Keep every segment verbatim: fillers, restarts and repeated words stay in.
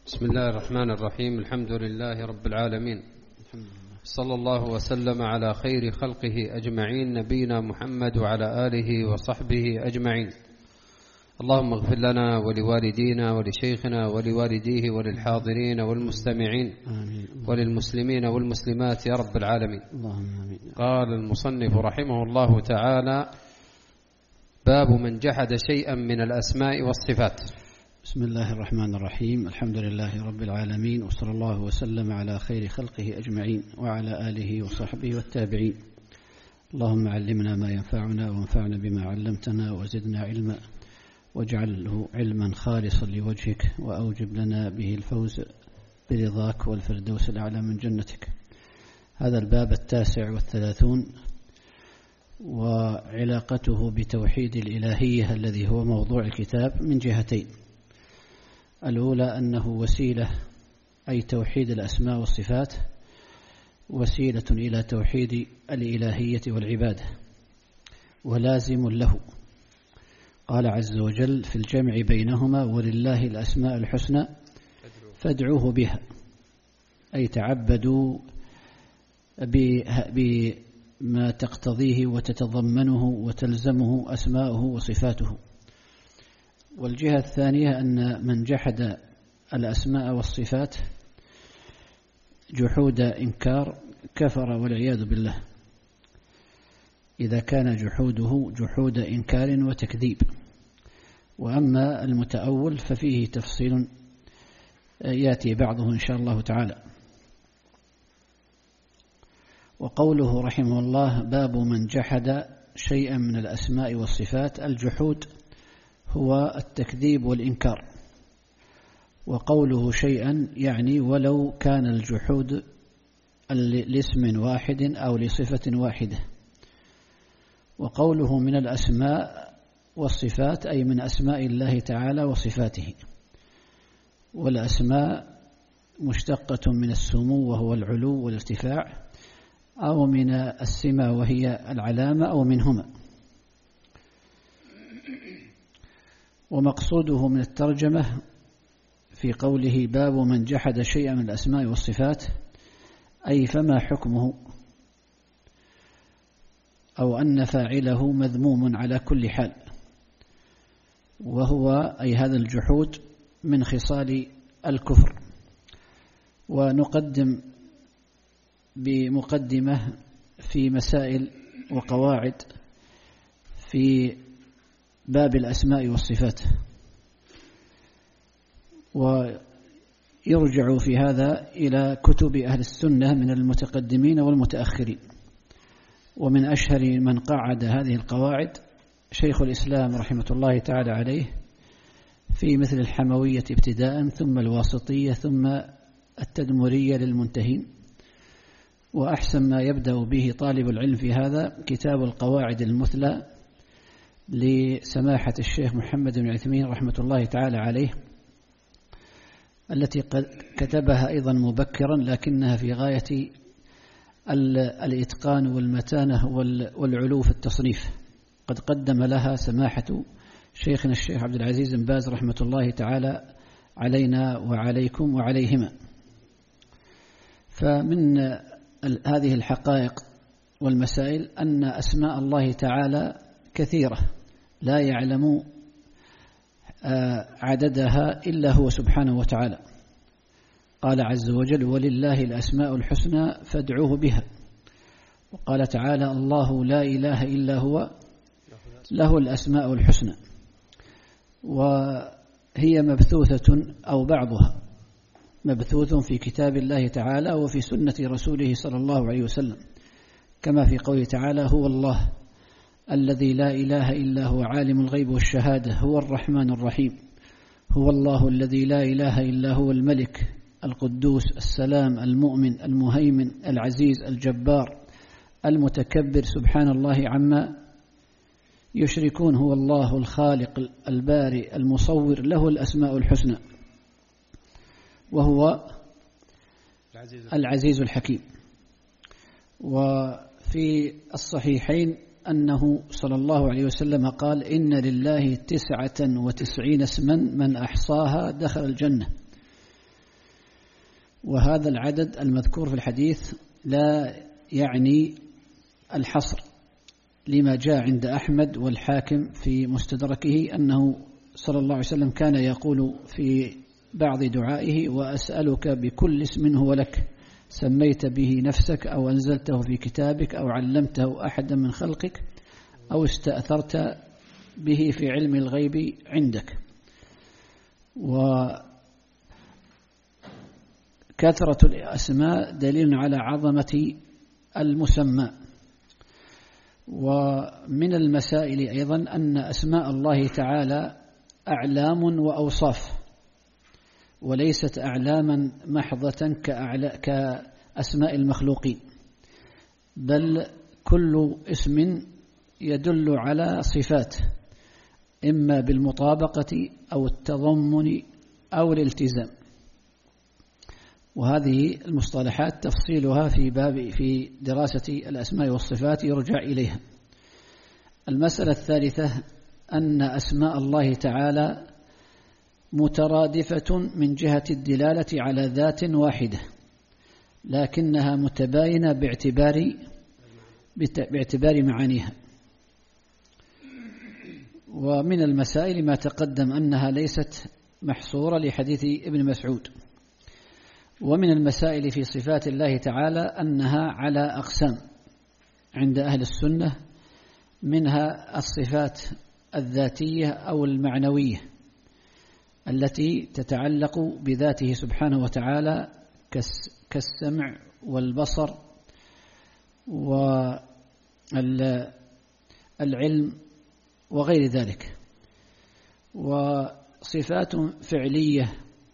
بسم الله الرحمن الرحيم. الحمد لله رب العالمين، صلى الله وسلم على خير خلقه أجمعين، نبينا محمد وعلى آله وصحبه أجمعين. اللهم اغفر لنا ولوالدينا ولشيخنا ولوالديه وللحاضرين والمستمعين وللمسلمين والمسلمات يا رب العالمين. قال المصنف رحمه الله تعالى: باب من جحد شيئا من الأسماء والصفات. بسم الله الرحمن الرحيم. الحمد لله رب العالمين، وصلى الله وسلم على خير خلقه أجمعين وعلى آله وصحبه والتابعين. اللهم علمنا ما ينفعنا وانفعنا بما علمتنا وزدنا علما، واجعله علما خالصا لوجهك، وأوجب لنا به الفوز برضاك والفردوس الأعلى من جنتك. هذا الباب التاسع والثلاثون، وعلاقته بتوحيد الإلهية الذي هو موضوع الكتاب من جهتين. الأولى أنه وسيلة، أي توحيد الأسماء والصفات وسيلة إلى توحيد الإلهية والعبادة، ولازم له. قال عز وجل في الجمع بينهما: ولله الأسماء الحسنى فادعوه بها، أي تعبدوا بما تقتضيه وتتضمنه وتلزمه أسماؤه وصفاته. والجهة الثانية أن من جحد الأسماء والصفات جحود إنكار كفر والعياذ بالله، إذا كان جحوده جحود إنكار وتكذيب. وأما المتأول ففيه تفصيل يأتي بعضه إن شاء الله تعالى. وقوله رحمه الله: باب من جحد شيئا من الأسماء والصفات. الجحود هو التكذيب والإنكار، وقوله شيئا يعني ولو كان الجحود لاسم واحد أو لصفة واحدة. وقوله من الأسماء والصفات أي من أسماء الله تعالى وصفاته. والأسماء مشتقة من السمو وهو العلو والارتفاع، أو من السمة وهي العلامة، أو منهما. ومقصوده من الترجمة في قوله: باب من جحد شيئا من الأسماء والصفات، أي فما حكمه، أو أن فاعله مذموم على كل حال. وهو أي هذا الجحود من خصال الكفر. ونقدم بمقدمة في مسائل وقواعد في باب الأسماء والصفات، ويرجع في هذا إلى كتب أهل السنة من المتقدمين والمتأخرين. ومن أشهر من قعد هذه القواعد شيخ الإسلام رحمة الله تعالى عليه، في مثل الحموية ابتداء، ثم الواسطية، ثم التدمرية للمنتهين. وأحسن ما يبدأ به طالب العلم في هذا كتاب القواعد المثلى لسماحة الشيخ محمد بن عثيمين رحمة الله تعالى عليه، التي قد كتبها أيضا مبكرا، لكنها في غاية الإتقان والمتانة والعلو في التصنيف. قد قدم لها سماحة شيخنا الشيخ عبد العزيز بن باز رحمة الله تعالى علينا وعليكم وعليهما. فمن هذه الحقائق والمسائل أن أسماء الله تعالى كثيرة لا يعلم عددها إلا هو سبحانه وتعالى. قال عز وجل: ولله الأسماء الحسنى فادعوه بها. وقال تعالى: الله لا إله إلا هو له الأسماء الحسنى. وهي مبثوثة أو بعضها مبثوث في كتاب الله تعالى وفي سنة رسوله صلى الله عليه وسلم، كما في قوله تعالى: هو الله الذي لا إله إلا هو عالم الغيب والشهادة هو الرحمن الرحيم. هو الله الذي لا إله إلا هو الملك القدوس السلام المؤمن المهيمن العزيز الجبار المتكبر سبحان الله عما يشركون. هو الله الخالق البارئ المصور له الأسماء الحسنى، وهو العزيز الحكيم. وفي الصحيحين أنه صلى الله عليه وسلم قال: إن لله تسعة وتسعين اسما من أحصاها دخل الجنة. وهذا العدد المذكور في الحديث لا يعني الحصر، لما جاء عند أحمد والحاكم في مستدركه أنه صلى الله عليه وسلم كان يقول في بعض دعائه: وأسألك بكل اسم هو لك سميت به نفسك أو أنزلته في كتابك أو علمته أحدا من خلقك أو استأثرت به في علم الغيب عندك. وكثرة الأسماء دليل على عظمة المسمى. ومن المسائل أيضا أن أسماء الله تعالى أعلام وأوصاف، وليست أعلاما محضة كأسماء المخلوقين، بل كل اسم يدل على صفات، إما بالمطابقة أو التضمن أو الالتزام. وهذه المصطلحات تفصيلها في باب في دراسة الأسماء والصفات يرجع إليها. المسألة الثالثة أن أسماء الله تعالى مترادفة من جهة الدلالة على ذات واحدة، لكنها متباينة باعتبار باعتبار معانيها. ومن المسائل ما تقدم أنها ليست محصورة لحديث ابن مسعود. ومن المسائل في صفات الله تعالى أنها على أقسام عند أهل السنة، منها الصفات الذاتية أو المعنوية التي تتعلق بذاته سبحانه وتعالى كالسمع والبصر والعلم وغير ذلك. وصفات فعلية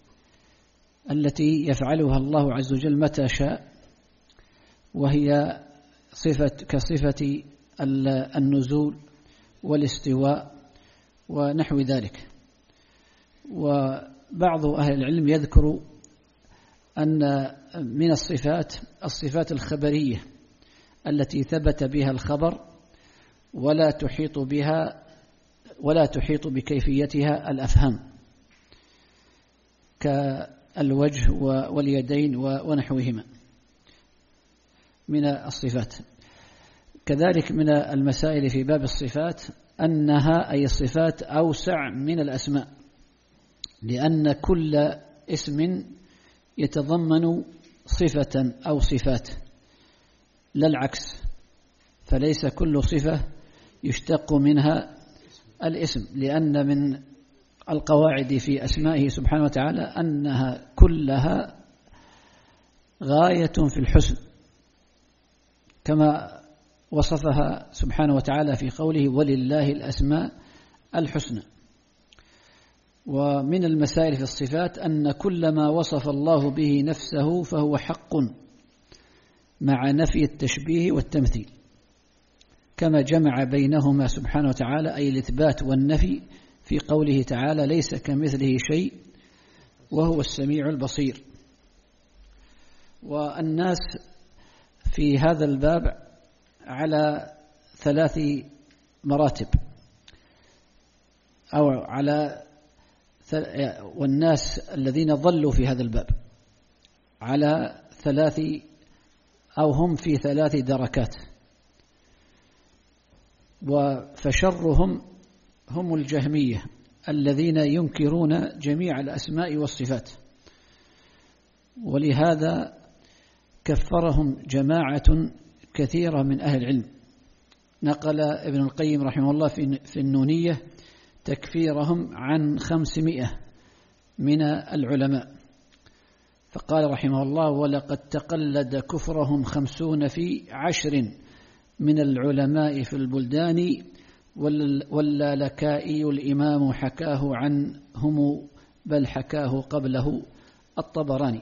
التي يفعلها الله عز وجل متى شاء، وهي صفة كصفة النزول والاستواء ونحو ذلك. وبعض أهل العلم يذكر أن من الصفات الصفات الخبرية التي ثبت بها الخبر ولا تحيط بها ولا تحيط بكيفيتها الأفهام، كالوجه واليدين ونحوهما من الصفات. كذلك من المسائل في باب الصفات أنها أي الصفات أوسع من الأسماء، لأن كل اسم يتضمن صفة أو صفات لا العكس، فليس كل صفة يشتق منها الاسم، لأن من القواعد في أسمائه سبحانه وتعالى أنها كلها غاية في الحسن، كما وصفها سبحانه وتعالى في قوله: ولله الأسماء الحسنى. ومن المسائل في الصفات أن كل ما وصف الله به نفسه فهو حق مع نفي التشبيه والتمثيل، كما جمع بينهما سبحانه وتعالى أي الإثبات والنفي في قوله تعالى: ليس كمثله شيء وهو السميع البصير. والناس في هذا الباب على ثلاث مراتب، أو على والناس الذين ظلوا في هذا الباب على ثلاث أو هم في ثلاث دركات. فشرهم هم الجهمية الذين ينكرون جميع الأسماء والصفات، ولهذا كفرهم جماعة كثيرة من أهل العلم. نقل ابن القيم رحمه الله في النونية تكفيرهم عن خمسمائة من العلماء، فقال رحمه الله: ولقد تقلد كفرهم خمسون في عشر من العلماء في البلدان، واللالكائي الإمام حكاه عنهم بل حكاه قبله الطبراني.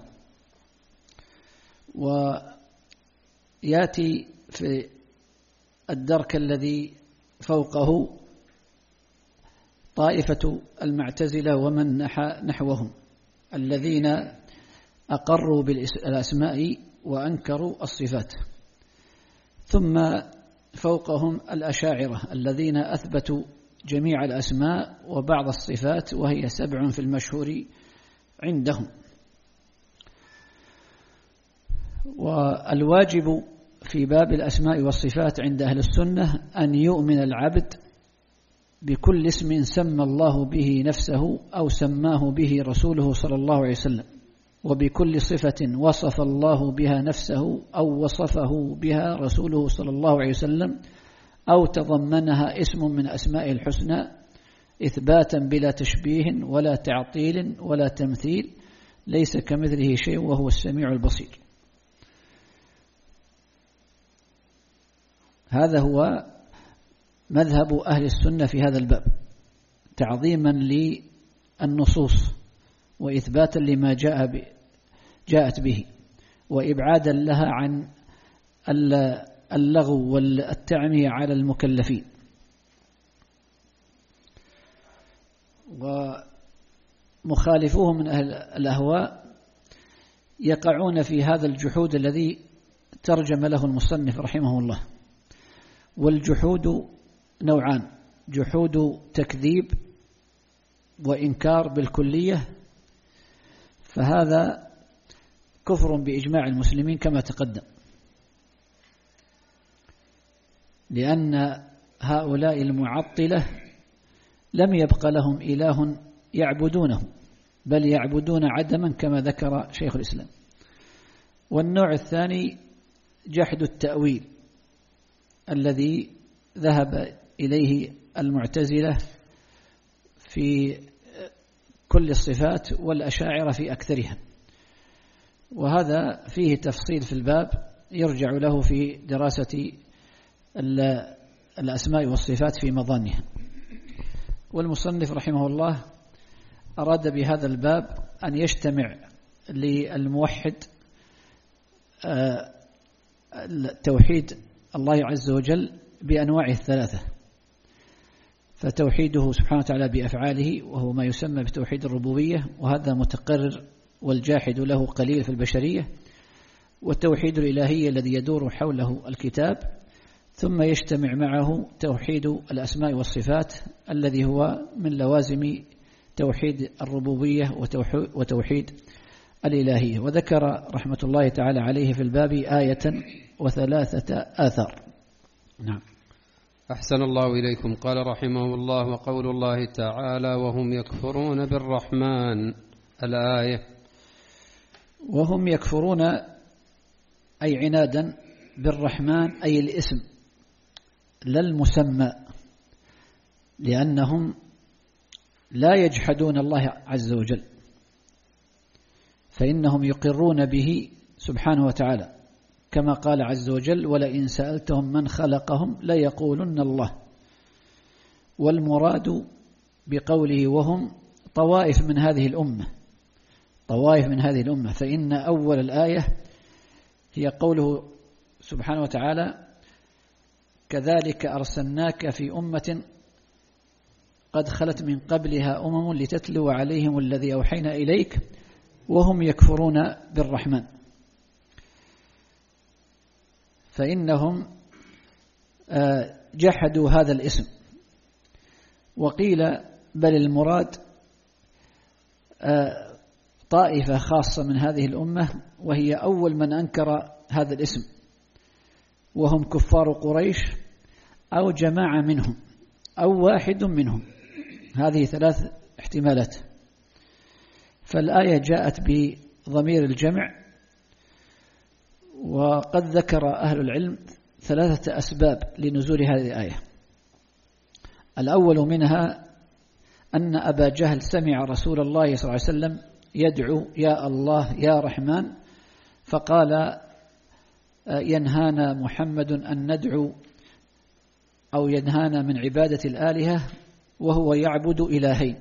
ويأتي في الدرك الذي فوقه طائفة المعتزلة ومن نحوهم الذين أقروا بالأسماء وأنكروا الصفات. ثم فوقهم الأشاعرة الذين أثبتوا جميع الأسماء وبعض الصفات، وهي سبع في المشهور عندهم. والواجب في باب الأسماء والصفات عند أهل السنة أن يؤمن العبد بكل اسم سمى الله به نفسه أو سماه به رسوله صلى الله عليه وسلم، وبكل صفة وصف الله بها نفسه أو وصفه بها رسوله صلى الله عليه وسلم أو تضمنها اسم من أسماء الحسنى، إثباتا بلا تشبيه ولا تعطيل ولا تمثيل، ليس كمثله شيء وهو السميع البصير. هذا هو مذهب أهل السنة في هذا الباب، تعظيما للنصوص وإثباتا لما جاء جاءت به، وإبعادا لها عن اللغو والتعمية على المكلفين. ومخالفوه من أهل الأهواء يقعون في هذا الجحود الذي ترجم له المصنف رحمه الله. والجحود نوعان: جحود تكذيب وإنكار بالكلية، فهذا كفر بإجماع المسلمين كما تقدم، لأن هؤلاء المعطلة لم يبق لهم إله يعبدونه، بل يعبدون عدما كما ذكر شيخ الإسلام. والنوع الثاني جحد التأويل الذي ذهب إليه المعتزلة في كل الصفات والأشاعرة في أكثرها، وهذا فيه تفصيل في الباب يرجع له في دراسة الأسماء والصفات في مظانها. والمصنف رحمه الله أراد بهذا الباب أن يجتمع للموحد توحيد الله عز وجل بأنواعه الثلاثة، فتوحيده سبحانه وتعالى بأفعاله وهو ما يسمى بتوحيد الربوبية، وهذا متقرر والجاحد له قليل في البشرية، والتوحيد الإلهي الذي يدور حوله الكتاب، ثم يجتمع معه توحيد الأسماء والصفات الذي هو من لوازم توحيد الربوبية وتوحيد الإلهية. وذكر رحمة الله تعالى عليه في الباب آية وثلاثة آثار. نعم. أحسن الله إليكم. قال رحمه الله: وقول الله تعالى: وهم يكفرون بالرحمن، الآية. وهم يكفرون أي عنادا بالرحمن، أي الاسم لا المسمى، لأنهم لا يجحدون الله عز وجل، فإنهم يقرون به سبحانه وتعالى، كما قال عز وجل: ولئن سألتهم من خلقهم ليقولن الله. والمراد بقوله وهم طوائف من هذه الأمة، طوائف من هذه الأمة، فإن أول الآية هي قوله سبحانه وتعالى: كذلك أرسلناك في أمة قد خلت من قبلها أمم لتتلو عليهم الذي أوحينا إليك وهم يكفرون بالرحمن. فإنهم جحدوا هذا الاسم. وقيل بل المراد طائفة خاصة من هذه الأمة، وهي أول من أنكر هذا الاسم، وهم كفار قريش أو جماعة منهم أو واحد منهم. هذه ثلاث احتمالات. فالآية جاءت بضمير الجمع، وقد ذكر أهل العلم ثلاثة أسباب لنزول هذه الآية. الأول منها أن أبا جهل سمع رسول الله صلى الله عليه وسلم يدعو يا الله يا رحمن، فقال: ينهانا محمد أن ندعو أو ينهانا من عبادة الآلهة وهو يعبد إلهين،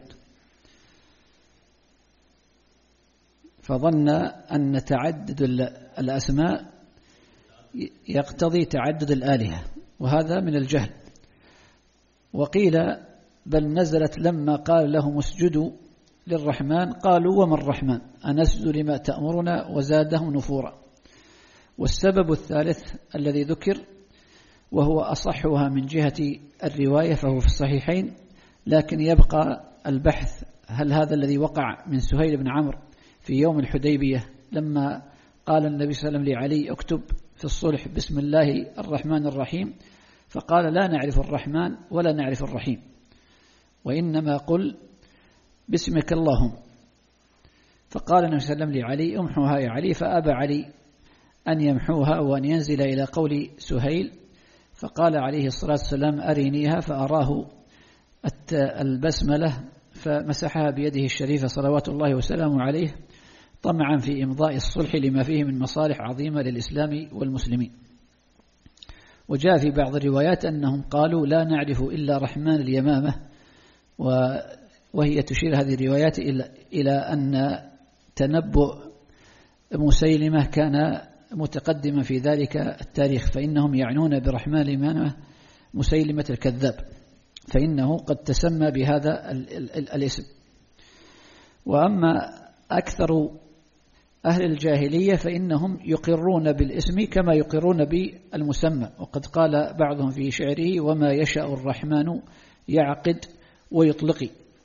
فظن أن تعدد الأسماء يقتضي تعدد الآلهة، وهذا من الجهل. وقيل بل نزلت لما قال لهم اسجدوا للرحمن قالوا وما الرحمن أنسجد لما تأمرنا وزادهم نفورا. والسبب الثالث الذي ذكر وهو أصحها من جهة الرواية فهو في الصحيحين، لكن يبقى البحث هل هذا الذي وقع من سهيل بن عمرو في يوم الحديبية لما قال النبي صلى الله عليه وسلم لعلي اكتب في الصلح بسم الله الرحمن الرحيم، فقال لا نعرف الرحمن ولا نعرف الرحيم، وإنما قل باسمك اللهم. فقال النبي صلى الله عليه وسلم لعلي امحوها يا علي، فأبى علي أن يمحوها وأن ينزل إلى قول سهيل، فقال عليه الصلاة والسلام أرينيها، فأراه البسملة فمسحها بيده الشريفة صلوات الله وسلامه عليه، طمعا في إمضاء الصلح لما فيه من مصالح عظيمة للإسلام والمسلمين. وجاء في بعض الروايات أنهم قالوا لا نعرف إلا رحمن اليمامة، وهي تشير هذه الروايات إلى أن تنبؤ مسيلمة كان متقدما في ذلك التاريخ، فإنهم يعنون برحمن اليمامة مسيلمة الكذاب، فإنه قد تسمى بهذا الاسم. وأما أكثر أهل الجاهلية فإنهم يقرون بالاسم كما يقرون بالمسمى، وقد قال بعضهم في شعره وما يشاء الرحمن يعقد ويطلق.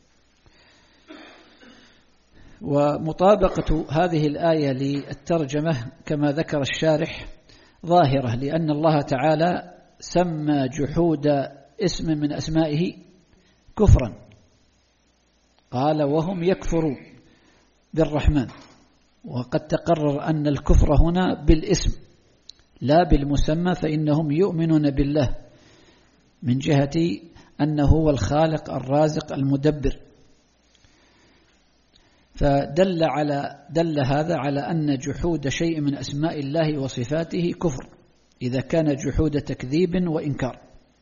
ومطابقة هذه الآية للترجمة كما ذكر الشارح ظاهرة، لأن الله تعالى سمى جحود اسم من أسمائه كفرا، قال وهم يكفرون بالرحمن، وقد تقرر أن الكفر هنا بالاسم لا بالمسمى، فإنهم يؤمنون بالله من جهة أنه هو الخالق الرازق المدبر. فدل على دل هذا على أن جحود شيء من أسماء الله وصفاته كفر إذا كان جحود تكذيب وإنكار.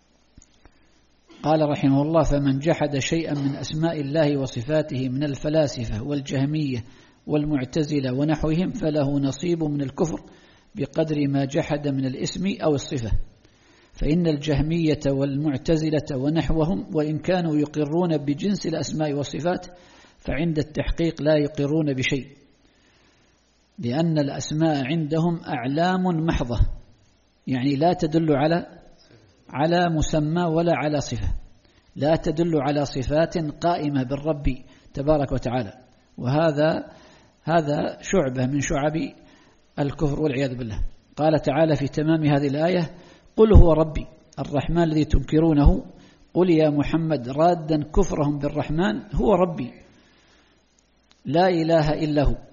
قال رحمه الله فمن جحد شيئا من أسماء الله وصفاته من الفلاسفة والجهمية والمعتزلة ونحوهم فله نصيب من الكفر بقدر ما جحد من الاسم أو الصفة. فإن الجهمية والمعتزلة ونحوهم وإن كانوا يقرون بجنس الأسماء والصفات فعند التحقيق لا يقرون بشيء، لأن الأسماء عندهم أعلام محضة، يعني لا تدل على على مسمى ولا على صفة، لا تدل على صفات قائمة بالرب تبارك وتعالى، وهذا هذا شعبة من شعب الكفر والعياذ بالله. قال تعالى في تمام هذه الآية قل هو ربي الرحمن الذي تنكرونه، قل يا محمد رادا كفرهم بالرحمن هو ربي لا إله إلا هو.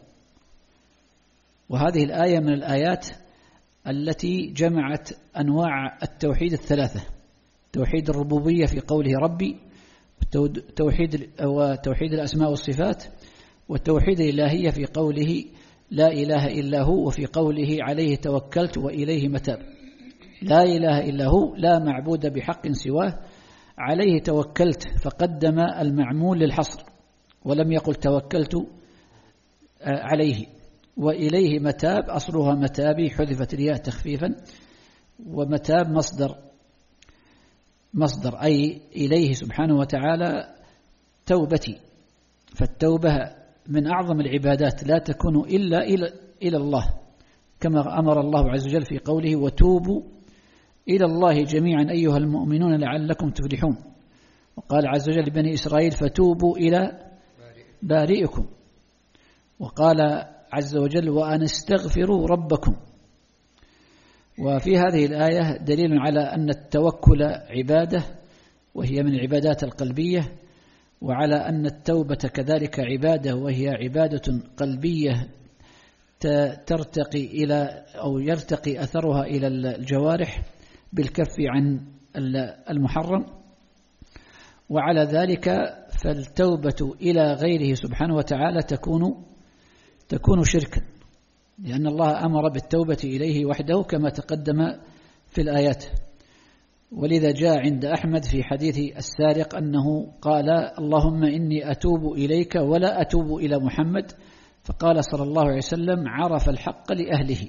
وهذه الآية من الآيات التي جمعت أنواع التوحيد الثلاثة، توحيد الربوبية في قوله ربي، وتوحيد وتوحيد الأسماء والصفات، والتوحيد الإلهية في قوله لا إله إلا هو، وفي قوله عليه توكلت وإليه متاب. لا إله إلا هو لا معبود بحق سواه، عليه توكلت فقدم المعمول للحصر ولم يقل توكلت عليه، وإليه متاب أصلها متابي حذفت الياء تخفيفا، ومتاب مصدر مصدر أي إليه سبحانه وتعالى توبتي. فالتوبة من أعظم العبادات لا تكون إلا إلى إلى الله، كما أمر الله عز وجل في قوله وتوبوا إلى الله جميعا أيها المؤمنون لعلكم تفلحون. وقال عز وجل لبني إسرائيل فتوبوا إلى بارئكم، وقال عز وجل وأن استغفروا ربكم. وفي هذه الآية دليل على أن التوكل عبادة وهي من العبادات القلبية، وعلى أن التوبة كذلك عبادة وهي عبادة قلبية ترتقي إلى أو يرتقي أثرها إلى الجوارح بالكف عن المحرم. وعلى ذلك فالتوبة إلى غيره سبحانه وتعالى تكون تكون شركا، لأن الله أمر بالتوبة إليه وحده كما تقدم في الآيات. ولذا جاء عند أحمد في حديث السارق أنه قال اللهم إني أتوب إليك ولا أتوب إلى محمد، فقال صلى الله عليه وسلم عرف الحق لأهله.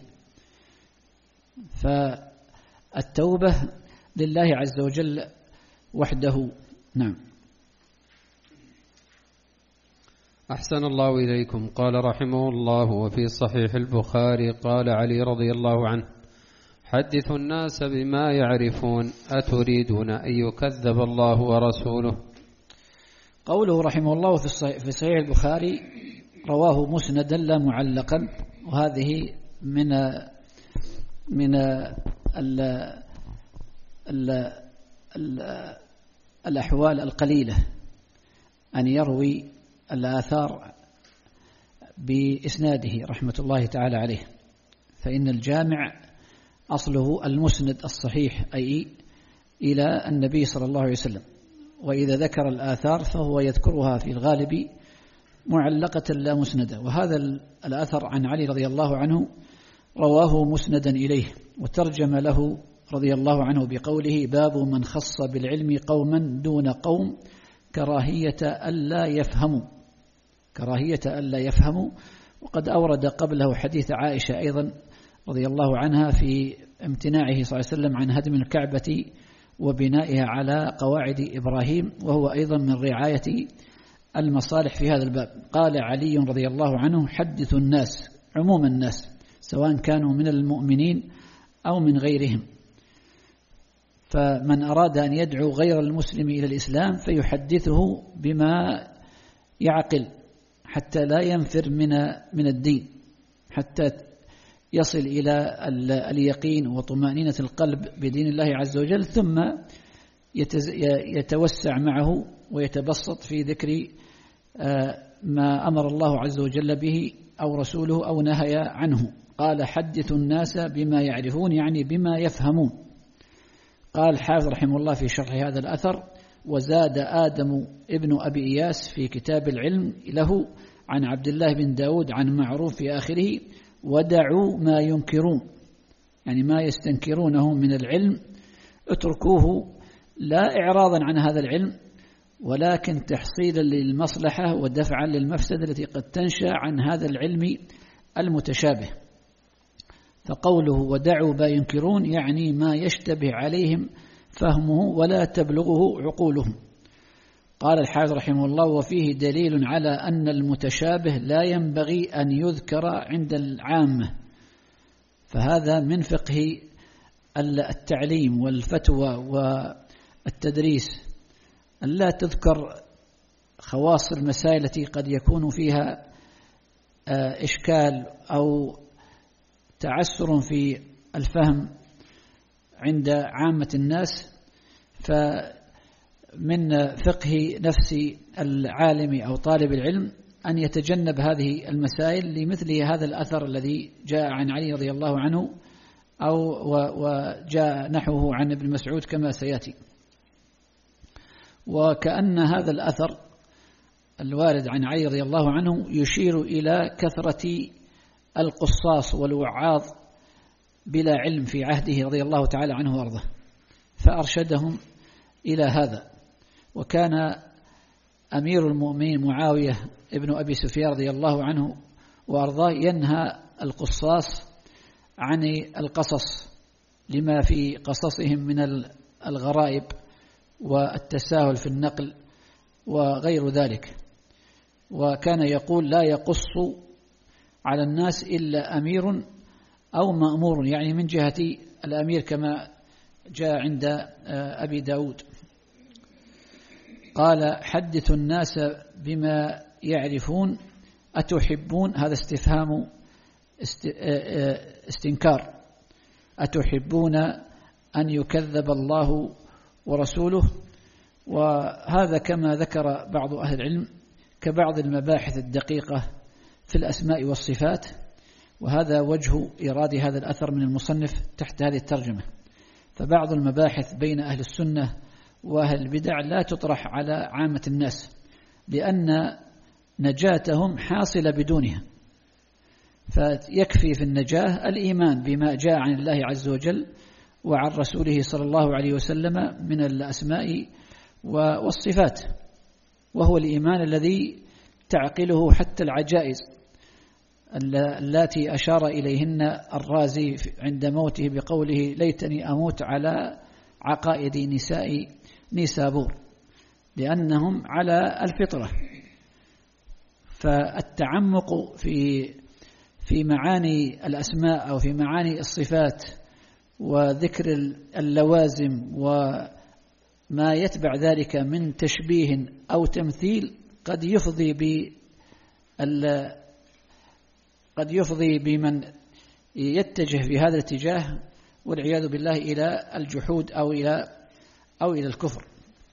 فالتوبة لله عز وجل وحده. نعم. أحسن الله إليكم. قال رحمه الله وفي صحيح البخاري قال علي رضي الله عنه حدثوا الناس بما يعرفون أتريدون أن يكذب الله ورسوله. قوله رحمه الله في صحيح البخاري رواه مسندا لا معلقا، وهذه من من ال ال ال الأحوال القليلة أن يروي الآثار بإسناده رحمة الله تعالى عليه، فإن الجامع أصله المسند الصحيح أي إلى النبي صلى الله عليه وسلم، وإذا ذكر الآثار فهو يذكرها في الغالب معلقة لا مسندة. وهذا الأثر عن علي رضي الله عنه رواه مسندا إليه، وترجم له رضي الله عنه بقوله: باب من خص بالعلم قوما دون قوم كراهية ألا يفهموا، كراهية ألا يفهموا. وقد أورد قبله حديث عائشة أيضا رضي الله عنها في امتناعه صلى الله عليه وسلم عن هدم الكعبة وبنائها على قواعد إبراهيم، وهو أيضا من رعاية المصالح في هذا الباب. قال علي رضي الله عنه: حدث الناس، عموم الناس سواء كانوا من المؤمنين أو من غيرهم، فمن أراد أن يدعو غير المسلم إلى الإسلام فيحدثه بما يعقل حتى لا ينفر من من الدين، حتى يصل إلى اليقين وطمأنينة القلب بدين الله عز وجل، ثم يتوسع معه ويتبسط في ذكر ما أمر الله عز وجل به أو رسوله أو نهى عنه. قال: حدث الناس بما يعرفون، يعني بما يفهمون. قال حافظ رحمه الله في شرح هذا الأثر: وزاد آدم ابن أبي إياس في كتاب العلم له عن عبد الله بن داود عن معروف في آخره: ودعوا ما ينكرون، يعني ما يستنكرونه من العلم اتركوه، لا إعراضا عن هذا العلم ولكن تحصيلا للمصلحة ودفعا للمفسدة التي قد تنشأ عن هذا العلم المتشابه. فقوله ودعوا ما ينكرون يعني ما يشتبه عليهم فهمه ولا تبلغه عقولهم. قال الحافظ رحمه الله: وفيه دليل على أن المتشابه لا ينبغي أن يذكر عند العامة. فهذا من فقه التعليم والفتوى والتدريس، أن لا تذكر خواص المسائل التي قد يكون فيها إشكال أو تعسر في الفهم عند عامة الناس. فمن فقه نفس العالم أو طالب العلم أن يتجنب هذه المسائل لمثل هذا الأثر الذي جاء عن علي رضي الله عنه أو وجاء نحوه عن ابن مسعود كما سيأتي. وكأن هذا الأثر الوارد عن علي رضي الله عنه يشير إلى كثرة القصاص والوعاظ بلا علم في عهده رضي الله تعالى عنه وارضاه، فأرشدهم إلى هذا. وكان أمير المؤمنين معاوية ابن أبي سفيان رضي الله عنه وارضاه ينهى القصاص عن القصص لما في قصصهم من الغرائب والتساهل في النقل وغير ذلك. وكان يقول: لا يقص على الناس إلا أمير أو مأمور، يعني من جهة الأمير كما جاء عند أبي داود. قال: حدث الناس بما يعرفون أتحبون، هذا استفهام استنكار، أتحبون أن يكذب الله ورسوله. وهذا كما ذكر بعض أهل العلم كبعض المباحث الدقيقة في الأسماء والصفات، وهذا وجه إيراد هذا الأثر من المصنف تحت هذه الترجمة. فبعض المباحث بين أهل السنة وأهل البدع لا تطرح على عامة الناس، لأن نجاتهم حاصلة بدونها. فيكفي في النجاة الإيمان بما جاء عن الله عز وجل وعن رسوله صلى الله عليه وسلم من الأسماء والصفات، وهو الإيمان الذي تعقله حتى العجائز التي أشار إليهن الرازي عند موته بقوله: ليتني أموت على عقائد نساء نيسابور، لأنهم على الفطرة. فالتعمق في في معاني الأسماء أو في معاني الصفات وذكر اللوازم وما يتبع ذلك من تشبيه أو تمثيل قد يفضي ب قد يفضي بمن يتجه في هذا الاتجاه والعياذ بالله إلى الجحود أو إلى أو إلى الكفر.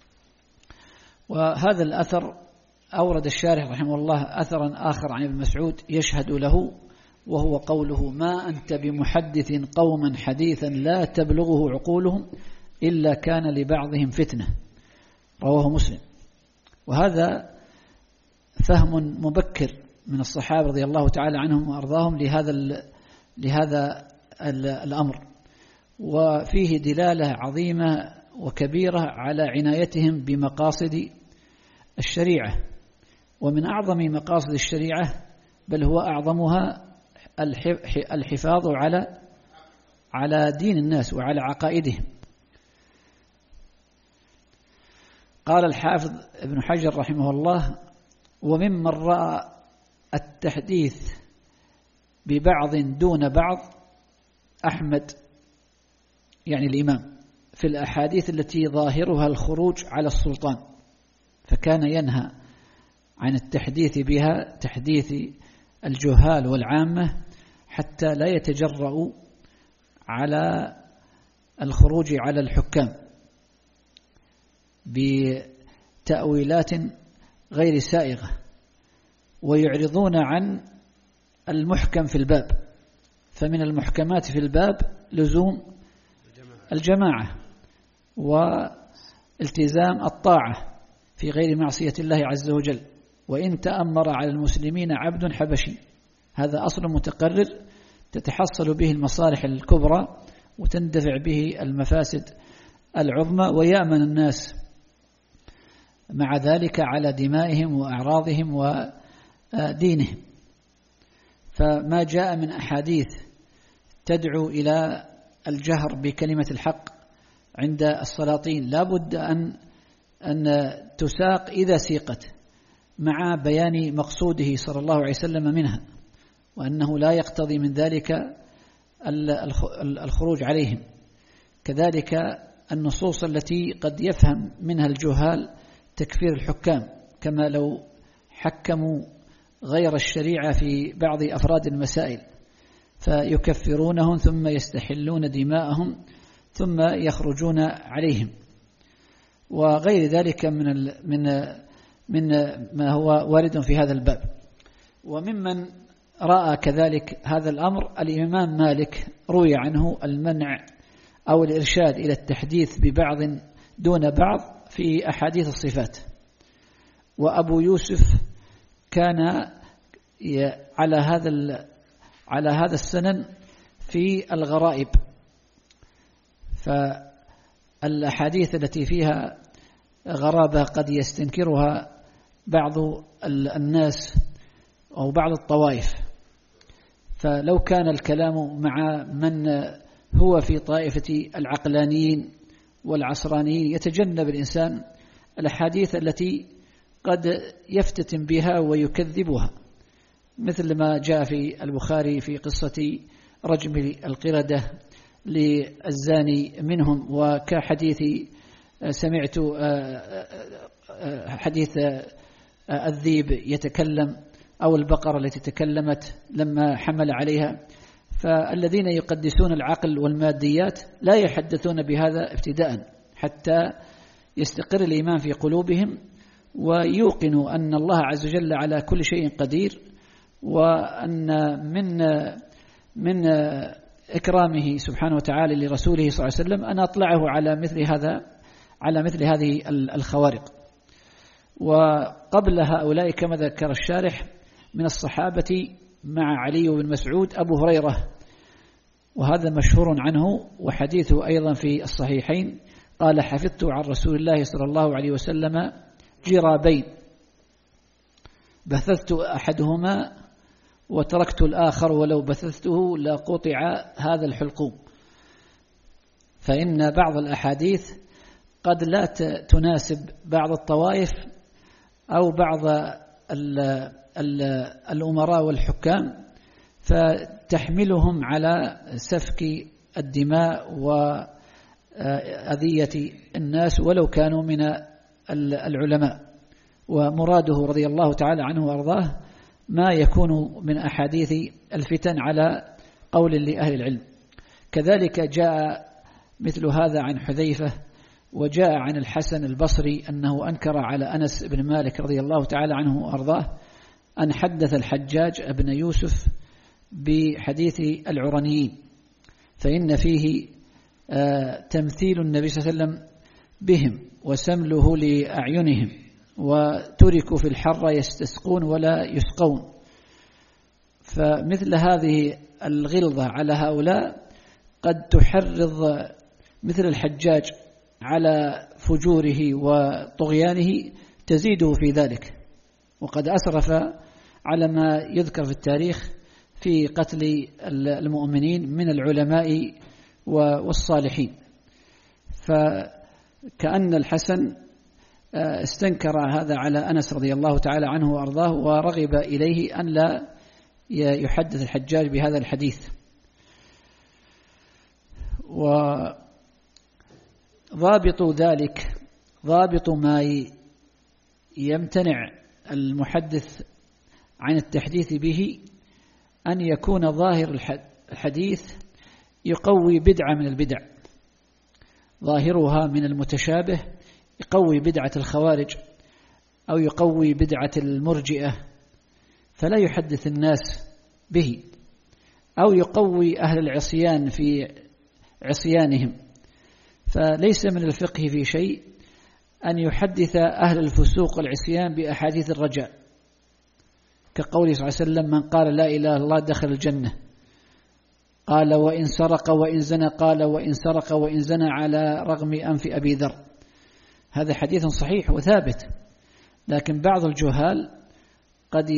وهذا الأثر أورد الشارح رحمه الله أثرا آخر عن ابن مسعود يشهد له، وهو قوله: ما أنت بمحدث قوما حديثا لا تبلغه عقولهم إلا كان لبعضهم فتنة، رواه مسلم. وهذا فهم مبكر من الصحابة رضي الله تعالى عنهم وأرضاهم لهذا لهذا الأمر، وفيه دلالة عظيمة وكبيرة على عنايتهم بمقاصد الشريعة. ومن أعظم مقاصد الشريعة بل هو أعظمها الحفاظ على على دين الناس وعلى عقائدهم. قال الحافظ ابن حجر رحمه الله: وممن رأى التحديث ببعض دون بعض أحمد، يعني الإمام، في الأحاديث التي ظاهرها الخروج على السلطان، فكان ينهى عن التحديث بها تحديث الجهال والعامة حتى لا يتجرؤوا على الخروج على الحكام بتأويلات غير سائغة، ويعرضون عن المحكم في الباب. فمن المحكمات في الباب لزوم الجماعة والتزام الطاعة في غير معصية الله عز وجل، وإن تأمر على المسلمين عبد حبشي. هذا أصل متقرر تتحصل به المصالح الكبرى وتندفع به المفاسد العظمى، ويأمن الناس مع ذلك على دمائهم وأعراضهم ودينهم. فما جاء من أحاديث تدعو إلى الجهر بكلمة الحق عند السلاطين لا بد أن أن تساق إذا سيقت مع بيان مقصوده صلى الله عليه وسلم منها، وأنه لا يقتضي من ذلك الخروج عليهم. كذلك النصوص التي قد يفهم منها الجهال تكفير الحكام، كما لو حكموا غير الشريعة في بعض أفراد المسائل فيكفرونهم ثم يستحلون دماءهم ثم يخرجون عليهم، وغير ذلك من من من ما هو وارد في هذا الباب. وممن رأى كذلك هذا الأمر الإمام مالك، روي عنه المنع أو الإرشاد إلى التحديث ببعض دون بعض في أحاديث الصفات. وأبو يوسف كان على هذا على هذا السنن في الغرائب، فالأحاديث التي فيها غرابة قد يستنكرها بعض الناس أو بعض الطوائف، فلو كان الكلام مع من هو في طائفة العقلانيين والعصرانيين يتجنب الإنسان الأحاديث التي قد يفتتن بها ويكذبها، مثل ما جاء في البخاري في قصة رجم القردة للزاني منهم، وكحديث سمعت حديث الذيب يتكلم أو البقرة التي تكلمت لما حمل عليها. فالذين يقدسون العقل والماديات لا يحدثون بهذا ابتداء حتى يستقر الإيمان في قلوبهم ويوقنوا أن الله عز وجل على كل شيء قدير، وأن من من إكرامه سبحانه وتعالى لرسوله صلى الله عليه وسلم أن أطلعه على مثل هذا على مثل هذه الخوارق. وقبل هؤلاء كما ذكر الشارح من الصحابة مع علي بن مسعود أبو هريرة، وهذا مشهور عنه وحديثه أيضا في الصحيحين، قال: حفظت عن رسول الله صلى الله عليه وسلم جرابين بثثت أحدهما وتركت الآخر ولو بثثته لقطع هذا الحلقوم. فإن بعض الأحاديث قد لا تناسب بعض الطوائف أو بعض ال ال الأمراء والحكام، فتحملهم على سفك الدماء وأذية الناس ولو كانوا من العلماء. ومراده رضي الله تعالى عنه وأرضاه ما يكون من أحاديث الفتن على قول لأهل العلم. كذلك جاء مثل هذا عن حذيفة، وجاء عن الحسن البصري أنه أنكر على أنس بن مالك رضي الله تعالى عنه وأرضاه أن حدث الحجاج ابن يوسف بحديث العرنيين، فإن فيه تمثيل النبي صلى الله عليه وسلم بهم وسمله لأعينهم، وتركوا في الحر يستسقون ولا يسقون. فمثل هذه الغلظة على هؤلاء قد تحرض مثل الحجاج على فجوره وطغيانه، تزيده في ذلك، وقد أسرف على ما يذكر في التاريخ في قتل المؤمنين من العلماء والصالحين. فكأن الحسن استنكر هذا على أنس رضي الله تعالى عنه وأرضاه، ورغب إليه أن لا يحدث الحجاج بهذا الحديث. وضابط ذلك، ضابط ما يمتنع المحدث عن التحديث به أن يكون ظاهر الحديث يقوي بدعة من البدع، ظاهرها من المتشابه يقوي بدعة الخوارج أو يقوي بدعة المرجئة، فلا يحدث الناس به، أو يقوي أهل العصيان في عصيانهم. فليس من الفقه في شيء أن يحدث أهل الفسوق والعصيان بأحاديث الرجاء، كقوله صلى الله عليه وسلم: من قال لا إله إلا الله دخل الجنة، قال وإن سرق وإن زنى، قال وإن سرق وإن زنى على رغم أنف أبي ذر. هذا حديث صحيح وثابت، لكن بعض الجهال قد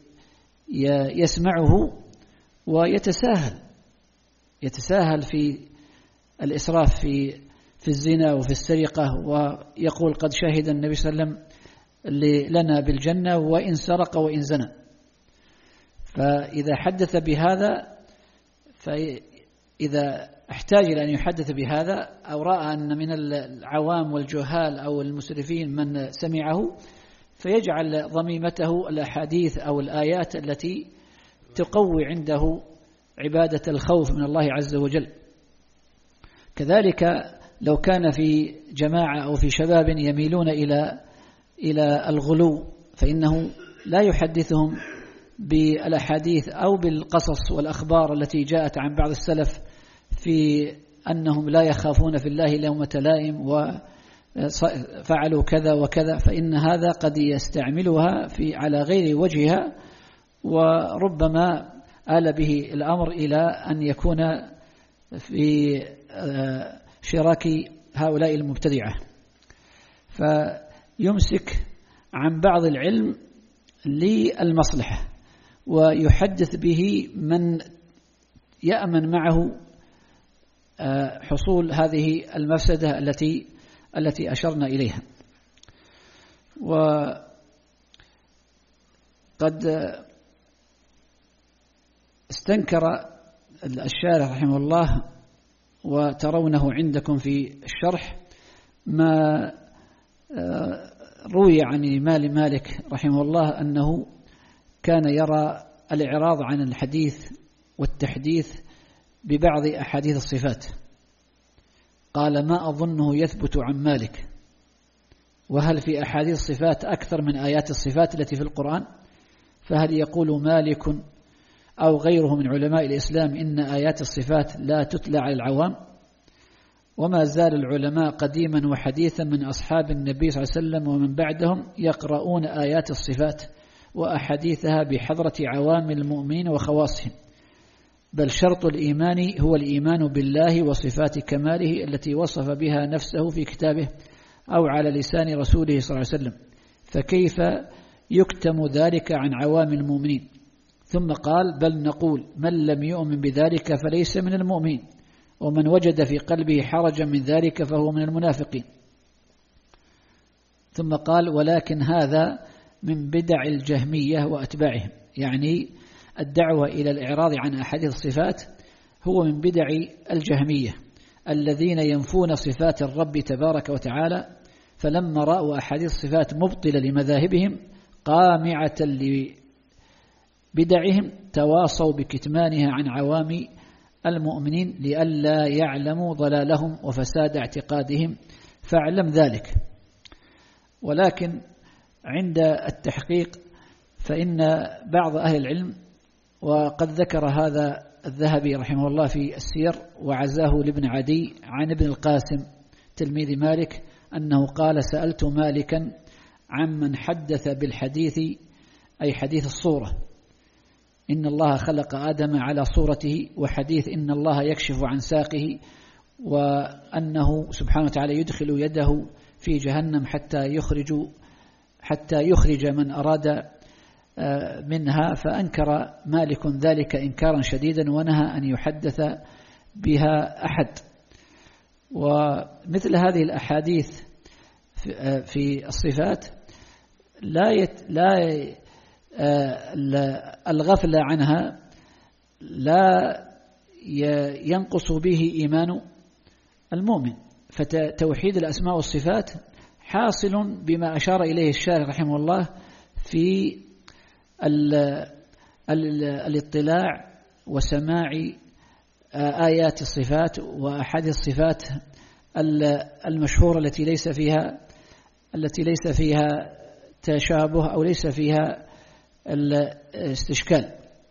يسمعه ويتساهل يتساهل في الإسراف في في الزنا وفي السرقة، ويقول قد شهد النبي صلى الله عليه وسلم لنا بالجنة وإن سرق وإن زنى. فإذا حدث بهذا، فإذا احتاج إلى أن يحدث بهذا أو رأى أن من العوام والجهال أو المسرفين من سمعه، فيجعل ضميمته الأحاديث أو الآيات التي تقوي عنده عبادة الخوف من الله عز وجل. كذلك لو كان في جماعة أو في شباب يميلون إلى إلى الغلو، فإنه لا يحدثهم بالأحاديث أو بالقصص والأخبار التي جاءت عن بعض السلف في أنهم لا يخافون في الله لومة لائم وفعلوا كذا وكذا، فإن هذا قد يستعملها في على غير وجهها، وربما آل به الأمر إلى أن يكون في شراك هؤلاء المبتدعة. فيمسك عن بعض العلم للمصلحة، ويحدث به من يأمن معه حصول هذه المفسدة التي التي أشرنا إليها. وقد استنكر الشارح رحمه الله، وترونه عندكم في الشرح، ما روي عن الإمام مالك رحمه الله أنه كان يرى الإعراض عن الحديث والتحديث ببعض أحاديث الصفات. قال: ما أظنه يثبت عن مالك، وهل في أحاديث الصفات أكثر من آيات الصفات التي في القرآن؟ فهل يقول مالك أو غيره من علماء الإسلام إن آيات الصفات لا تتلى على العوام؟ وما زال العلماء قديما وحديثا من أصحاب النبي صلى الله عليه وسلم ومن بعدهم يقرؤون آيات الصفات وأحاديثها بحضرة عوام المؤمنين وخواصهم، بل شرط الإيمان هو الإيمان بالله وصفات كماله التي وصف بها نفسه في كتابه أو على لسان رسوله صلى الله عليه وسلم، فكيف يكتم ذلك عن عوام المؤمنين؟ ثم قال: بل نقول من لم يؤمن بذلك فليس من المؤمنين، ومن وجد في قلبه حرجا من ذلك فهو من المنافقين. ثم قال: ولكن هذا من بدع الجهمية وأتباعهم، يعني الدعوة إلى الإعراض عن أحاديث الصفات هو من بدع الجهمية الذين ينفون صفات الرب تبارك وتعالى، فلما رأوا أحاديث الصفات مبطلة لمذاهبهم قامعة لبدعهم تواصوا بكتمانها عن عوام المؤمنين لئلا يعلموا ضلالهم وفساد اعتقادهم فاعلم ذلك. ولكن عند التحقيق فإن بعض أهل العلم، وقد ذكر هذا الذهبي رحمه الله في السير وعزاه لابن عدي عن ابن القاسم تلميذ مالك أنه قال: سألت مالكا عمن حدث بالحديث، أي حديث الصورة، إن الله خلق آدم على صورته، وحديث إن الله يكشف عن ساقه، وأنه سبحانه وتعالى يدخل يده في جهنم حتى يخرج حتى يخرج من أراد منها، فأنكر مالك ذلك إنكارا شديدا ونهى أن يحدث بها أحد. ومثل هذه الأحاديث في الصفات لا يت لا الغفلة عنها لا ينقص به إيمان المؤمن. فتوحيد الأسماء والصفات حاصل بما أشار إليه الشارح رحمه الله في الاطلاع وسماع آيات الصفات وأحاديث الصفات المشهورة التي ليس فيها التي ليس فيها تشابه أو ليس فيها الاستشكال.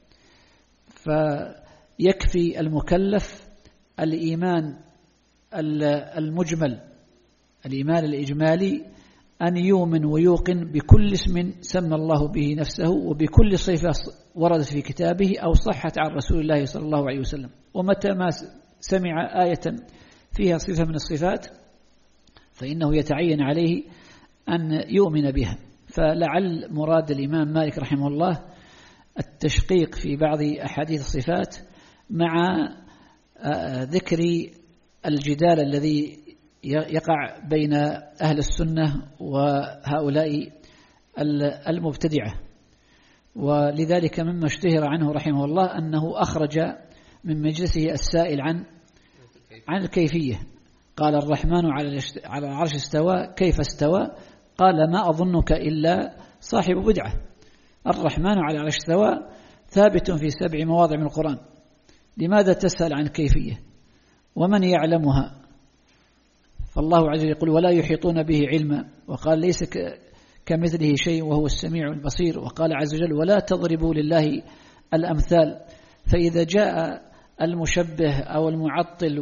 فيكفي المكلف الإيمان المجمل، الإيمان الإجمالي، أن يؤمن ويوقن بكل اسم سمى الله به نفسه وبكل صفة وردت في كتابه أو صحت عن رسول الله صلى الله عليه وسلم. ومتى ما سمع آية فيها صفة من الصفات فإنه يتعين عليه أن يؤمن بها. فلعل مراد الإمام مالك رحمه الله التشقيق في بعض أحاديث الصفات مع ذكر الجدال الذي يقع بين أهل السنة وهؤلاء المبتدعة. ولذلك مما اشتهر عنه رحمه الله أنه أخرج من مجلسه السائل عن عن الكيفية. قال: الرحمن على العرش استوى، كيف استوى؟ قال: ما أظنك إلا صاحب بدعة. الرحمن على العرش استوى ثابت في سبع مواضع من القرآن، لماذا تسأل عن الكيفية ومن يعلمها؟ فالله عز وجل يقول: ولا يحيطون به علما، وقال: ليس كمثله شيء وهو السميع البصير، وقال عز وجل: ولا تضربوا لله الأمثال. فإذا جاء المشبه أو المعطل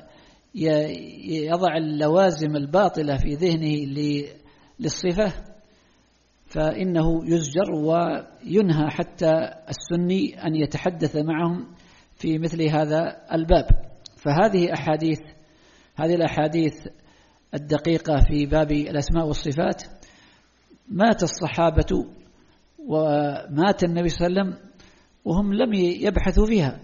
ويضع اللوازم الباطلة في ذهنه للصفة فإنه يزجر وينهى حتى السني أن يتحدث معهم في مثل هذا الباب. فهذه أحاديث هذه الأحاديث الدقيقة في باب الأسماء والصفات مات الصحابة ومات النبي صلى الله عليه وسلم وهم لم يبحثوا فيها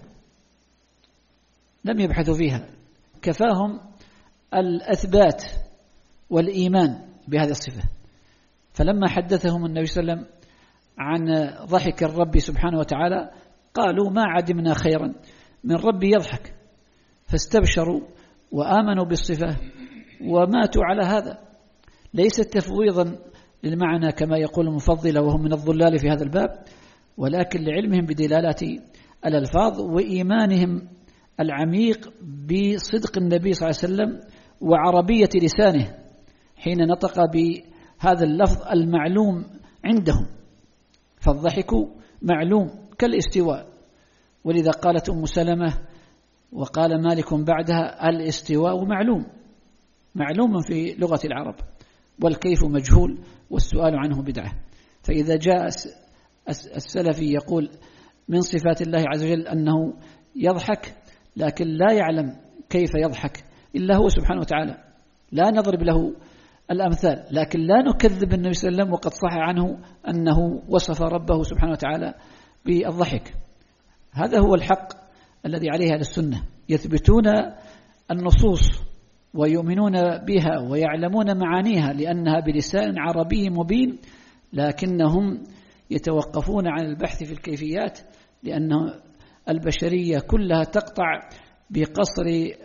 لم يبحثوا فيها كفاهم الأثبات والإيمان بهذه الصفة. فلما حدثهم النبي صلى الله عليه وسلم عن ضحك الرب سبحانه وتعالى قالوا: ما عدمنا خيرا من ربي يضحك، فاستبشروا وآمنوا بالصفة وماتوا على هذا. ليس تفويضا للمعنى كما يقول المفضلة وهم من الضلال في هذا الباب، ولكن لعلمهم بدلالات الألفاظ وإيمانهم العميق بصدق النبي صلى الله عليه وسلم وعربية لسانه حين نطق بهذا اللفظ المعلوم عندهم. فالضحك معلوم كالاستواء، ولذا قالت أم سلمة وقال مالك بعدها: الاستواء معلوم معلوم في لغة العرب، والكيف مجهول والسؤال عنه بدعة. فإذا جاء السلفي يقول من صفات الله عز وجل أنه يضحك، لكن لا يعلم كيف يضحك إلا هو سبحانه وتعالى، لا نضرب له الأمثال، لكن لا نكذب النبي صلى الله عليه وسلم وقد صح عنه أنه وصف ربه سبحانه وتعالى بالضحك. هذا هو الحق الذي عليه أهل السنة، يثبتون النصوص ويؤمنون بها ويعلمون معانيها لأنها بلسان عربي مبين، لكنهم يتوقفون عن البحث في الكيفيات لأن البشرية كلها تقطع بقصر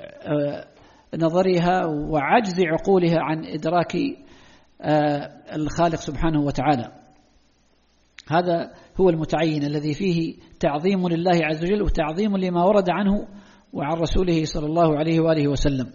نظرها وعجز عقولها عن إدراك الخالق سبحانه وتعالى. هذا هو المتعين الذي فيه تعظيم لله عز وجل وتعظيم لما ورد عنه وعن رسوله صلى الله عليه وآله وسلم.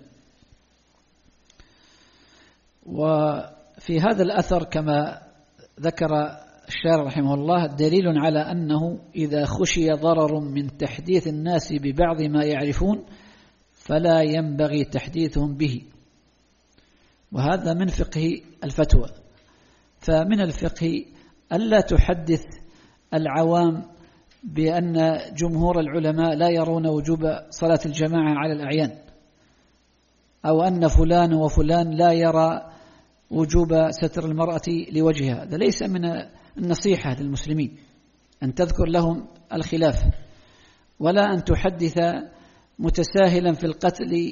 وفي هذا الأثر كما ذكر الشارح رحمه الله دليل على أنه إذا خشي ضرر من تحديث الناس ببعض ما يعرفون فلا ينبغي تحديثهم به، وهذا من فقه الفتوى. فمن الفقه ألا تحدث العوام بأن جمهور العلماء لا يرون وجوب صلاة الجماعة على الأعيان، أو أن فلان وفلان لا يرى وجوب ستر المرأة لوجهها. هذا ليس من النصيحة للمسلمين أن تذكر لهم الخلاف، ولا أن تحدث متساهلا في القتل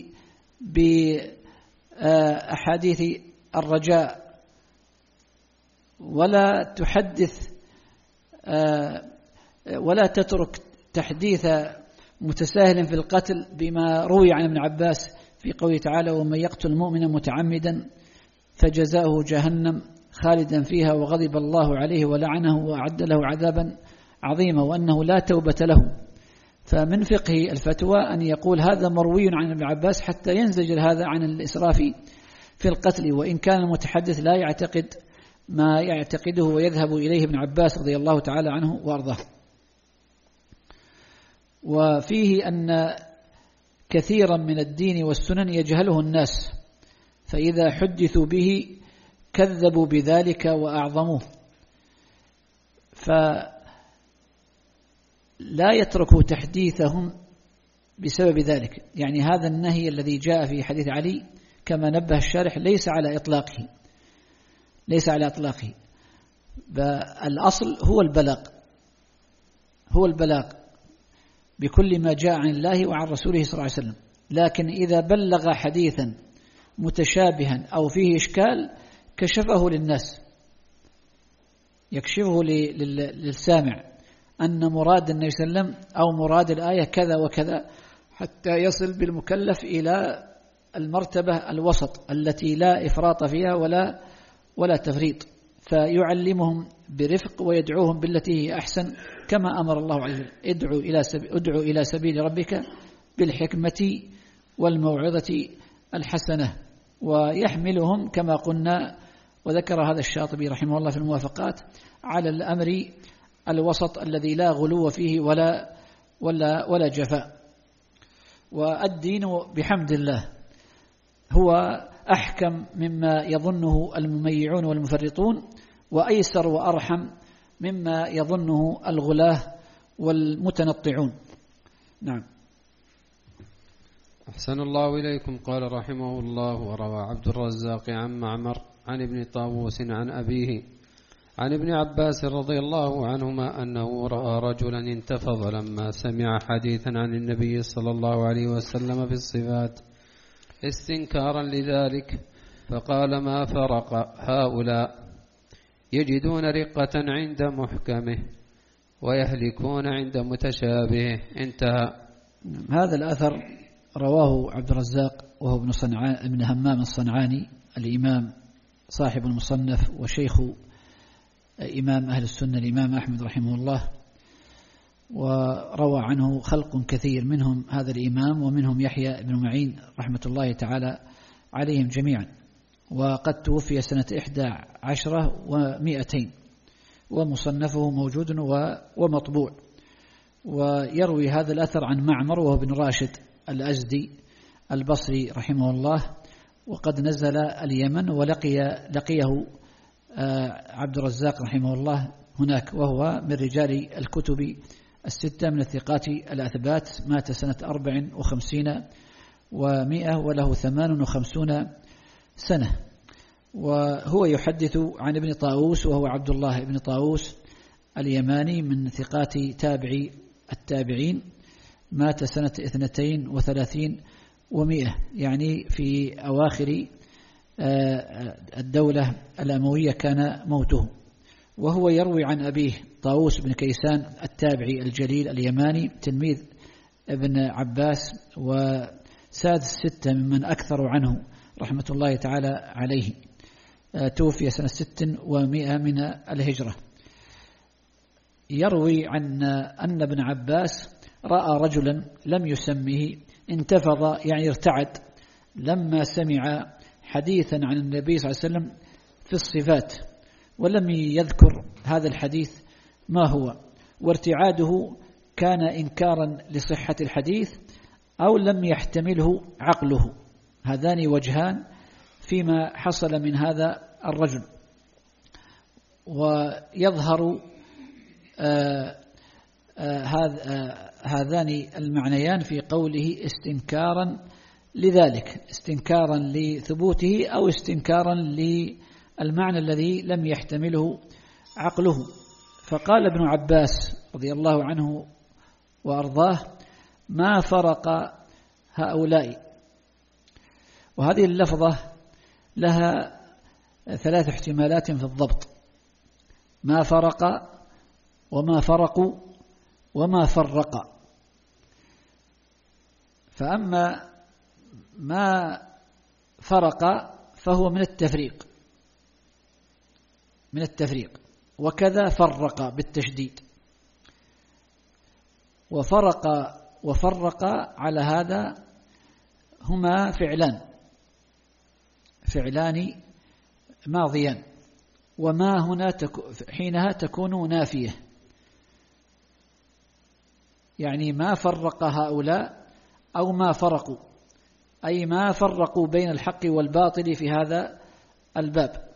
بأحاديث الرجاء، ولا تحدث ولا تترك تحديث متساهل في القتل بما روي عن ابن عباس في قوله تعالى: ومن يقتل مؤمنا متعمدا فجزاؤه جهنم خالدا فيها وغضب الله عليه ولعنه وأعد له عذابا عظيما وأنه لا توبة له. فمن فقه الفتوى أن يقول هذا مروي عن ابن عباس حتى ينزجر هذا عن الإسراف في القتل، وإن كان المتحدث لا يعتقد ما يعتقده ويذهب إليه ابن عباس رضي الله تعالى عنه وأرضاه. وفيه أن كثيرا من الدين والسنن يجهله الناس، فإذا حدثوا به كذبوا بذلك وأعظموه، فلا يتركوا تحديثهم بسبب ذلك. يعني هذا النهي الذي جاء في حديث علي كما نبه الشارح ليس على إطلاقه، ليس على إطلاقه. الأصل هو البلاغ، هو البلاغ بكل ما جاء عن الله وعن رسوله صلى الله عليه وسلم. لكن إذا بلغ حديثا متشابها أو فيه إشكال كشفه للناس، يكشفه للسامع أن مراد النبي صلى الله عليه وسلم أو مراد الآية كذا وكذا، حتى يصل بالمكلف إلى المرتبة الوسط التي لا إفراط فيها ولا ولا تفريط، فيعلمهم برفق ويدعوهم بالتي هي أحسن كما أمر الله عز وجل: ادعوا إلى سبيل, ادعوا إلى سبيل ربك بالحكمة والموعظة الحسنة. ويحملهم كما قلنا وذكر هذا الشاطبي رحمه الله في الموافقات على الأمر الوسط الذي لا غلو فيه ولا ولا ولا جفاء. والدين بحمد الله هو أحكم مما يظنه المميعون والمفرطون، وأيسر وأرحم مما يظنه الغلاة والمتنطعون. نعم. أحسن الله إليكم. قال رحمه الله: وروى عبد الرزاق عن معمر عن ابن طاووس عن أبيه عن ابن عباس رضي الله عنهما أنه رأى رجلا انتفض لما سمع حديثا عن النبي صلى الله عليه وسلم في الصفات استنكارا لذلك، فقال: ما فرق هؤلاء، يجدون رقة عند محكمه ويهلكون عند متشابهه. انتهى. هذا الأثر رواه عبد الرزاق وهو ابن صنعان ابن همام الصنعاني الإمام صاحب المصنف وشيخ إمام أهل السنة الإمام أحمد رحمه الله، وروى عنه خلق كثير منهم هذا الإمام ومنهم يحيى بن معين رحمة الله تعالى عليهم جميعا. وقد توفي سنة إحدى عشرة ومئتين، ومصنفه موجود ومطبوع. ويروي هذا الأثر عن معمر وهو بن راشد الأزدي البصري رحمه الله، وقد نزل اليمن ولقي لقيه عبد الرزاق رحمه الله هناك، وهو من رجال الكتب الستة من الثقات الأثبات. مات سنة أربع وخمسين ومئة وله ثمان وخمسون سنة. وهو يحدث عن ابن طاووس وهو عبد الله بن طاووس اليماني من ثقات تابعي التابعين. مات سنة اثنتين وثلاثين ومئة، يعني في أواخر الدولة الأموية كان موته. وهو يروي عن أبيه طاووس بن كيسان التابعي الجليل اليماني تلميذ ابن عباس وسادس ستة ممن أكثر عنه رحمة الله تعالى عليه. توفي سنة ست ومئة من الهجرة. يروي عن أن ابن عباس رأى رجلا لم يسمه انتفض يعني ارتعد لما سمع حديثا عن النبي صلى الله عليه وسلم في الصفات، ولم يذكر هذا الحديث ما هو، وارتعاده كان إنكارا لصحة الحديث أو لم يحتمله عقله. هذان وجهان فيما حصل من هذا الرجل. ويظهر آه آه آه هذان المعنيان في قوله استنكارا لذلك، استنكارا لثبوته أو استنكارا للمعنى الذي لم يحتمله عقله. فقال ابن عباس رضي الله عنه وأرضاه: ما فرق هؤلاء. وهذه اللفظة لها ثلاث احتمالات في الضبط: ما فرق، وما فرقوا، وما فرق. فأما ما فرق فهو من التفريق، من التفريق، وكذا فرق بالتشديد. وفرق وفرق على هذا هما فعلان فعلان ماضيان، وما هنا حينها تكون نافية، يعني ما فرق هؤلاء أو ما فرقوا، أي ما فرقوا بين الحق والباطل في هذا الباب.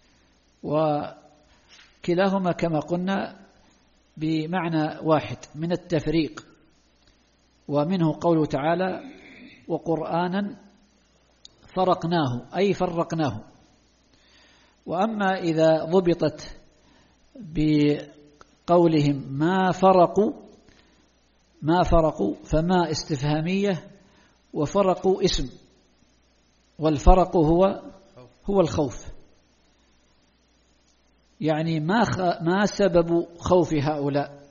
وكلاهما كما قلنا بمعنى واحد من التفريق. ومنه قوله تعالى: وقرآنا فرقناه، أي فرقناه. وأما إذا ضبطت بقولهم ما فرقوا ما فرقوا فما استفهامية، وفرقوا اسم، والفرق هو هو الخوف، يعني ما ما سبب خوف هؤلاء.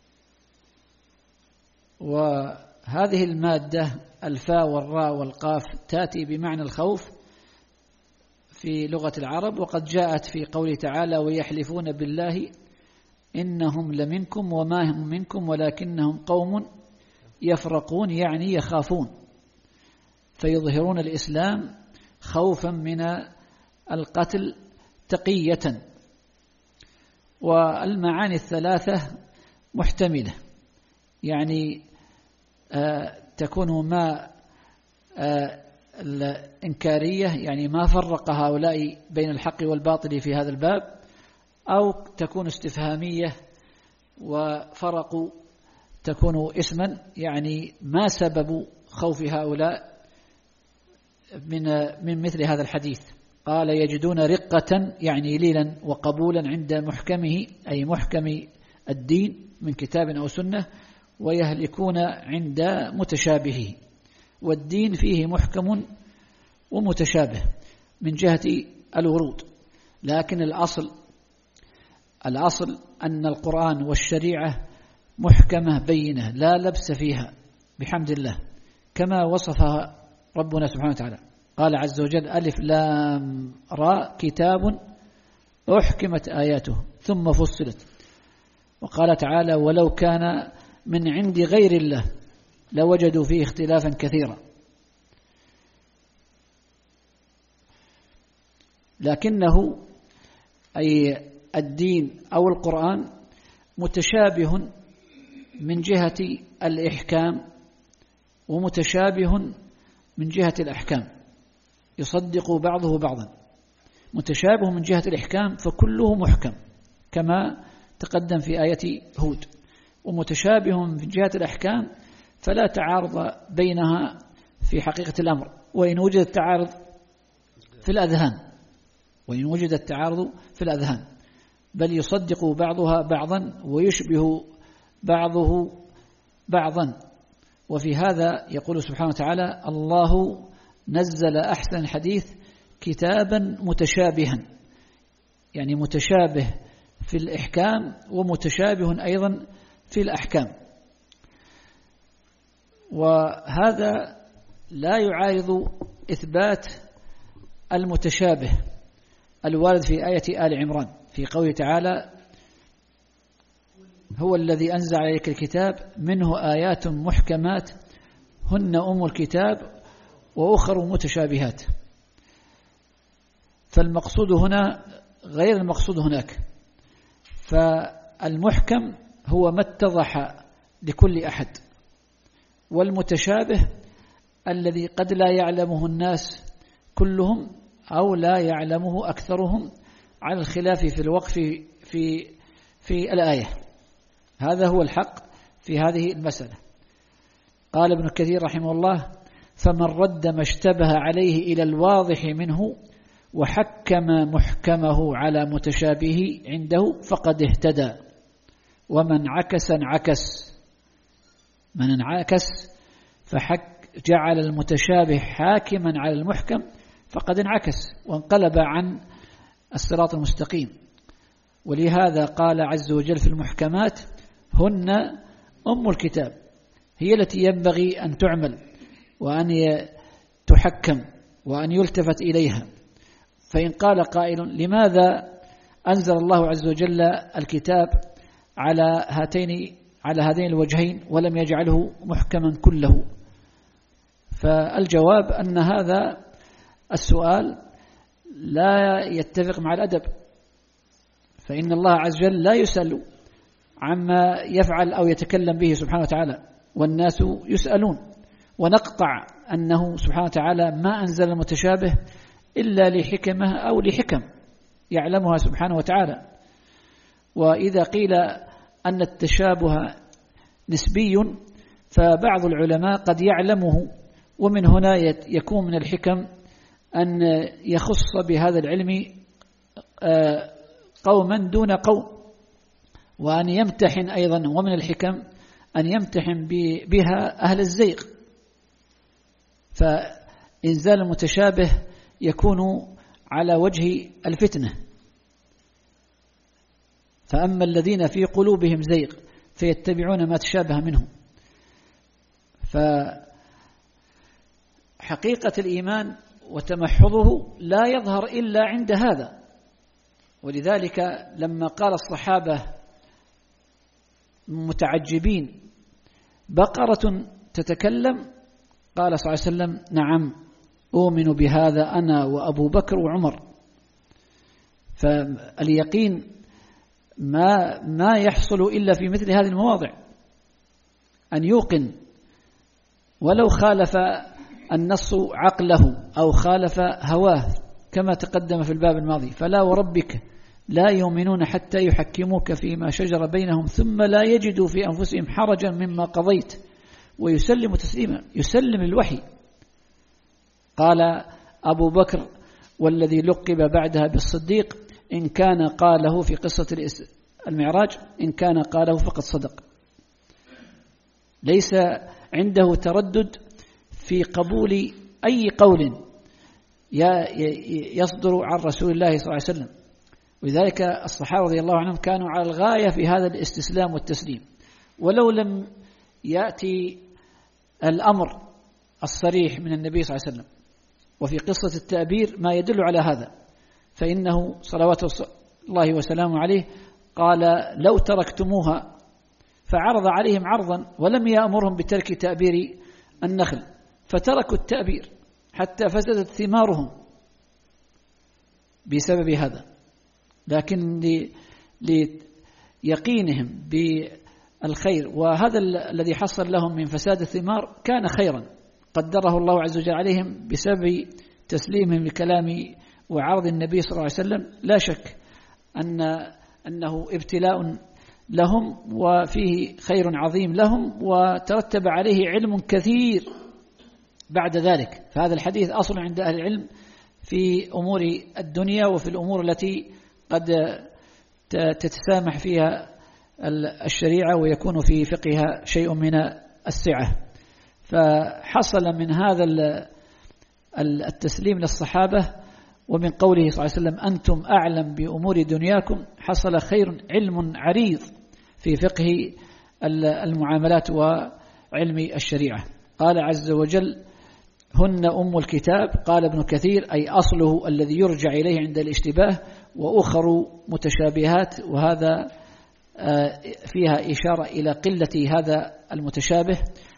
وهذه المادة الفاء والراء والقاف تأتي بمعنى الخوف في لغة العرب، وقد جاءت في قوله تعالى: ويحلفون بالله إنهم لمنكم وما هم منكم ولكنهم قوم يفرقون، يعني يخافون، فيظهرون الإسلام خوفا من القتل تقية. والمعاني الثلاثة محتملة، يعني آه تكون ما آه الإنكارية، يعني ما فرق هؤلاء بين الحق والباطل في هذا الباب، أو تكون استفهامية وفرقوا تكون اسما، يعني ما سبب خوف هؤلاء من من مثل هذا الحديث. قال: يجدون رقة، يعني ليلا وقبولا عند محكمه، أي محكم الدين من كتاب أو سنة، ويهلكون عند متشابهه. والدين فيه محكم ومتشابه من جهة الورود، لكن الأصل الأصل أن القرآن والشريعة محكمة بينة لا لبس فيها بحمد الله، كما وصفها ربنا سبحانه وتعالى. قال عز وجل: ألف لام راء كتاب أحكمت آياته ثم فصلت. وقال تعالى: ولو كان من عند غير الله لوجدوا فيه اختلافا كثيرا. لكنه أي الدين أو القرآن متشابه من جهة الإحكام، ومتشابه من جهة الأحكام، يصدق بعضه بعضا. متشابه من جهة الإحكام فكله محكم كما تقدم في آية هود، ومتشابه من جهة الأحكام فلا تعارض بينها في حقيقة الأمر، وإن وجد التعارض في الأذهان وإن وجد التعارض في الأذهان بل يصدق بعضها بعضا ويشبه بعضه بعضا. وفي هذا يقول سبحانه وتعالى: الله نزل أحسن الحديث كتابا متشابها، يعني متشابه في الإحكام ومتشابه أيضا في الأحكام. وهذا لا يعارض إثبات المتشابه الوارد في آية آل عمران في قوله تعالى: هو الذي أنزل عليك الكتاب منه آيات محكمات هن أم الكتاب وأخر متشابهات. فالمقصود هنا غير المقصود هناك. فالمحكم هو ما اتضح لكل أحد، والمتشابه الذي قد لا يعلمه الناس كلهم أو لا يعلمه أكثرهم على الخلاف في الوقف في في الآية. هذا هو الحق في هذه المسألة. قال ابن كثير رحمه الله: فمن رد ما اشتبه عليه إلى الواضح منه وحكم محكمه على متشابه عنده فقد اهتدى، ومن عكس انعكس. من انعكس فحك جعل المتشابه حاكما على المحكم فقد انعكس وانقلب عن الصراط المستقيم. ولهذا قال عز وجل في المحكمات: هن أم الكتاب، هي التي ينبغي أن تعمل وأن تحكم وأن يلتفت إليها. فإن قال قائل: لماذا أنزل الله عز وجل الكتاب على هاتين على هذين الوجهين ولم يجعله محكما كله؟ فالجواب أن هذا السؤال لا يتفق مع الأدب، فإن الله عز وجل لا يسأل عما يفعل أو يتكلم به سبحانه وتعالى، والناس يسألون. ونقطع أنه سبحانه وتعالى ما أنزل المتشابه إلا لحكمه أو لحكم يعلمها سبحانه وتعالى. وإذا قيل أن التشابه نسبي فبعض العلماء قد يعلمه، ومن هنا يكون من الحكم أن يخص بهذا العلم قوما دون قوم، وأن يمتحن أيضا، ومن الحكم أن يمتحن بها أهل الزيغ. فإنزال المتشابه يكون على وجه الفتنة. فأما الذين في قلوبهم زيغ فيتبعون ما تشابه منه. فحقيقة الإيمان وتمحضه لا يظهر إلا عند هذا. ولذلك لما قال الصحابة متعجبين: بقرة تتكلم، قال صلى الله عليه وسلم: نعم أؤمن بهذا أنا وأبو بكر وعمر. فاليقين ما ما يحصل إلا في مثل هذه المواضع، أن يوقن ولو خالف النص عقله أو خالف هواه، كما تقدم في الباب الماضي: فلا وربك لا يؤمنون حتى يحكموك فيما شجر بينهم ثم لا يجدوا في أنفسهم حرجا مما قضيت ويسلم تسليما. يسلم الوحي. قال أبو بكر والذي لقب بعدها بالصديق: إن كان قاله في قصة المعراج إن كان قاله فقد صدق. ليس عنده تردد في قبول أي قول يصدر عن رسول الله صلى الله عليه وسلم. ولذلك الصحابة رضي الله عنهم كانوا على الغاية في هذا الاستسلام والتسليم، ولو لم يأتي الأمر الصريح من النبي صلى الله عليه وسلم. وفي قصة التأبير ما يدل على هذا، فإنه صلوات الله وسلامه عليه قال: لو تركتموها، فعرض عليهم عرضا ولم يأمرهم بترك تأبير النخل، فتركوا التأبير حتى فسدت ثمارهم بسبب هذا. لكن ليقينهم بالخير، وهذا الذي حصل لهم من فساد الثمار كان خيرا قدره الله عز وجل عليهم بسبب تسليمهم لكلام وعرض النبي صلى الله عليه وسلم. لا شك أن أنه ابتلاء لهم وفيه خير عظيم لهم، وترتب عليه علم كثير بعد ذلك. فهذا الحديث أصل عند أهل العلم في أمور الدنيا وفي الأمور التي قد تتسامح فيها الشريعة ويكون في فقهها شيء من السعة. فحصل من هذا التسليم للصحابة ومن قوله صلى الله عليه وسلم: أنتم أعلم بأمور دنياكم، حصل خير علم عريض في فقه المعاملات وعلم الشريعة. قال عز وجل: هن أم الكتاب. قال ابن كثير: أي أصله الذي يرجع إليه عند الاشتباه، وأخر متشابهات. وهذا فيها إشارة إلى قلة هذا المتشابه،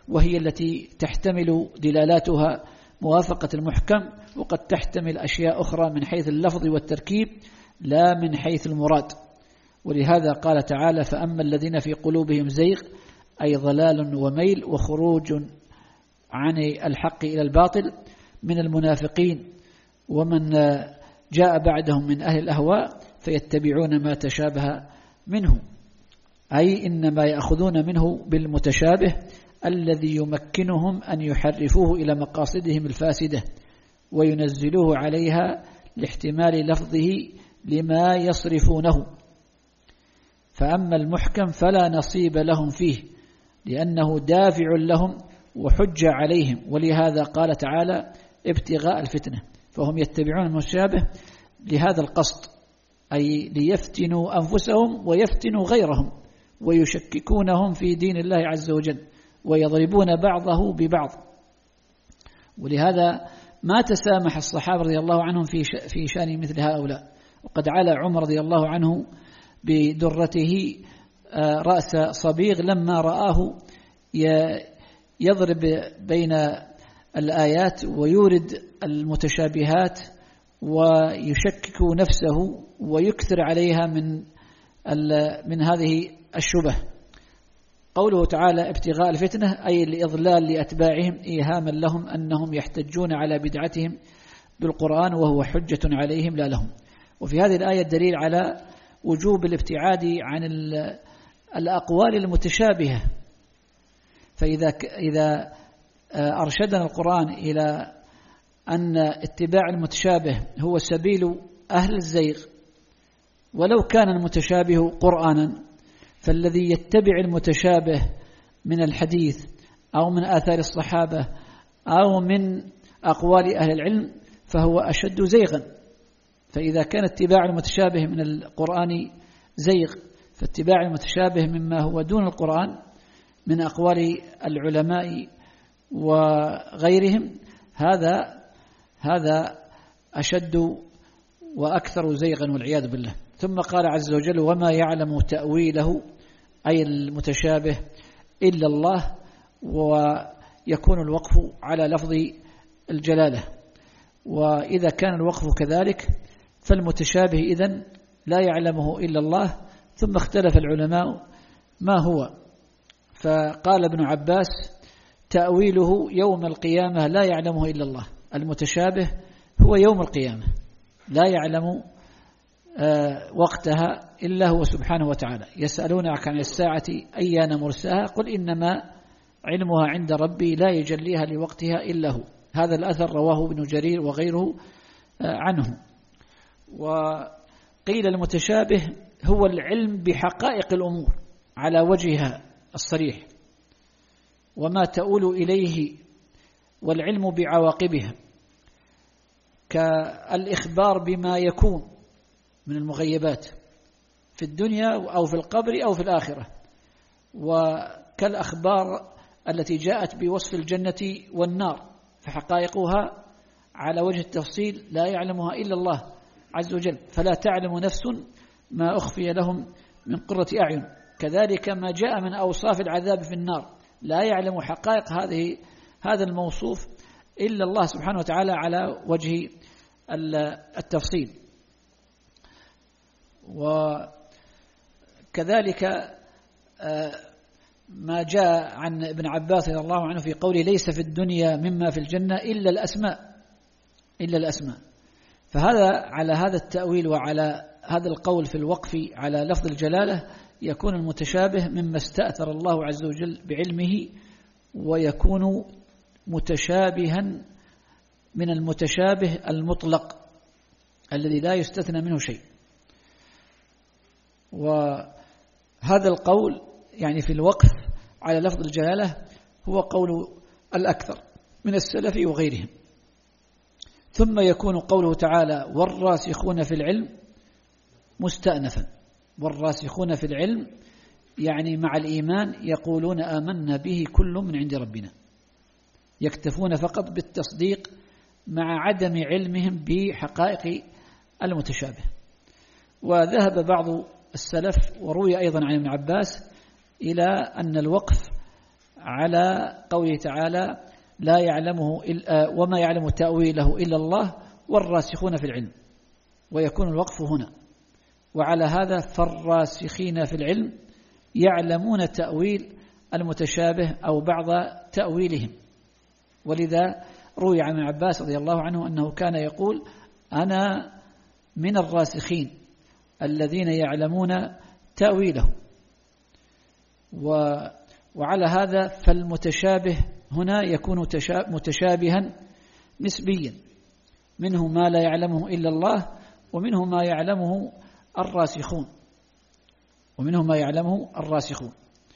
وهي التي تحتمل دلالاتها موافقة المحكم، وقد تحتمل أشياء أخرى من حيث اللفظ والتركيب لا من حيث المراد. ولهذا قال تعالى: فأما الذين في قلوبهم زيغ، أي ضلال وميل وخروج عن الحق إلى الباطل من المنافقين ومن جاء بعدهم من أهل الأهواء فيتبعون ما تشابه منه، أي إنما يأخذون منه بالمتشابه الذي يمكنهم أن يحرفوه إلى مقاصدهم الفاسدة وينزلوه عليها لاحتمال لفظه لما يصرفونه. فأما المحكم فلا نصيب لهم فيه لأنه دافع لهم وحج عليهم، ولهذا قال تعالى: ابتغاء الفتنة، فهم يتبعون المتشابه لهذا القصد، أي ليفتنوا أنفسهم ويفتنوا غيرهم ويشككونهم في دين الله عز وجل ويضربون بعضه ببعض. ولهذا ما تسامح الصحابة رضي الله عنهم في في شأن مثل هؤلاء. وقد علا عمر رضي الله عنه بدرته رأس صبيغ لما رآه يضرب بين الآيات ويورد المتشابهات ويشكك نفسه ويكثر عليها من من هذه الشبه. قوله تعالى: ابتغاء الفتنة، أي الإضلال لأتباعهم إيهاما لهم أنهم يحتجون على بدعتهم بالقرآن وهو حجة عليهم لا لهم. وفي هذه الآية دليل على وجوب الابتعاد عن الأقوال المتشابهة. فإذا إذا أرشدنا القرآن إلى أن اتباع المتشابه هو سبيل أهل الزيغ، ولو كان المتشابه قرآنا، فالذي يتبع المتشابه من الحديث أو من آثار الصحابة أو من أقوال أهل العلم فهو أشد زيغا. فإذا كان اتباع المتشابه من القرآن زيغ، فاتباع المتشابه مما هو دون القرآن من أقوال العلماء وغيرهم هذا هذا أشد وأكثر زيغا والعياذ بالله. ثم قال عز وجل: وما يعلم تأويله، أي المتشابه، إلا الله. ويكون الوقف على لفظ الجلالة. وإذا كان الوقف كذلك فالمتشابه إذن لا يعلمه إلا الله. ثم اختلف العلماء ما هو، فقال ابن عباس: تأويله يوم القيامة لا يعلمه إلا الله. المتشابه هو يوم القيامة لا يعلم وقتها إلا هو سبحانه وتعالى. يسألونك عن الساعة أيان مرساها، قل إنما علمها عند ربي لا يجليها لوقتها إلا هو. هذا الأثر رواه ابن جرير وغيره عنه. وقيل المتشابه هو العلم بحقائق الأمور على وجهها الصريح وما تؤول إليه والعلم بعواقبها، كالإخبار بما يكون من المغيبات في الدنيا أو في القبر أو في الآخرة، وكالأخبار التي جاءت بوصف الجنة والنار، فحقائقها على وجه التفصيل لا يعلمها إلا الله عز وجل، فلا تعلم نفس ما أخفي لهم من قرة أعين. كذلك ما جاء من أوصاف العذاب في النار لا يعلم حقائق هذه هذا الموصوف إلا الله سبحانه وتعالى على وجه التفصيل. وكذلك ما جاء عن ابن عباس رضي الله عنه في قوله: ليس في الدنيا مما في الجنة إلا الأسماء إلا الأسماء. فهذا على هذا التأويل وعلى هذا القول في الوقف على لفظ الجلالة يكون المتشابه مما استأثر الله عز وجل بعلمه، ويكون متشابها من المتشابه المطلق الذي لا يستثنى منه شيء. وهذا القول يعني في الوقف على لفظ الجلالة هو قول الأكثر من السلف وغيرهم. ثم يكون قوله تعالى: والراسخون في العلم مستأنفا. والراسخون في العلم يعني مع الإيمان يقولون آمنا به كل من عند ربنا، يكتفون فقط بالتصديق مع عدم علمهم بحقائق المتشابه. وذهب بعض السلف وروي أيضا عن ابن عباس إلى أن الوقف على قوله تعالى لا يعلمه إلا وما يعلم تأويله إلا الله والراسخون في العلم، ويكون الوقف هنا. وعلى هذا فالراسخين في العلم يعلمون تأويل المتشابه أو بعض تأويلهم. ولذا روي عن ابن عباس رضي الله عنه أنه كان يقول أنا من الراسخين الذين يعلمون تأويله. وعلى هذا فالمتشابه هنا يكون متشابها نسبيا، منه ما لا يعلمه إلا الله ومنه ما يعلمه الراسخون ومنه ما يعلمه الراسخون.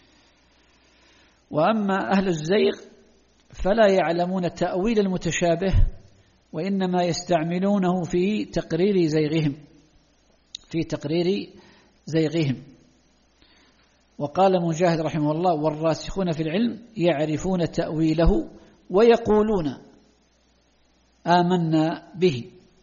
وأما أهل الزيغ فلا يعلمون تأويل المتشابه، وإنما يستعملونه في تقرير زيغهم في تقرير زيغهم. وقال مجاهد رحمه الله والراسخون في العلم يعرفون تأويله ويقولون آمنا به.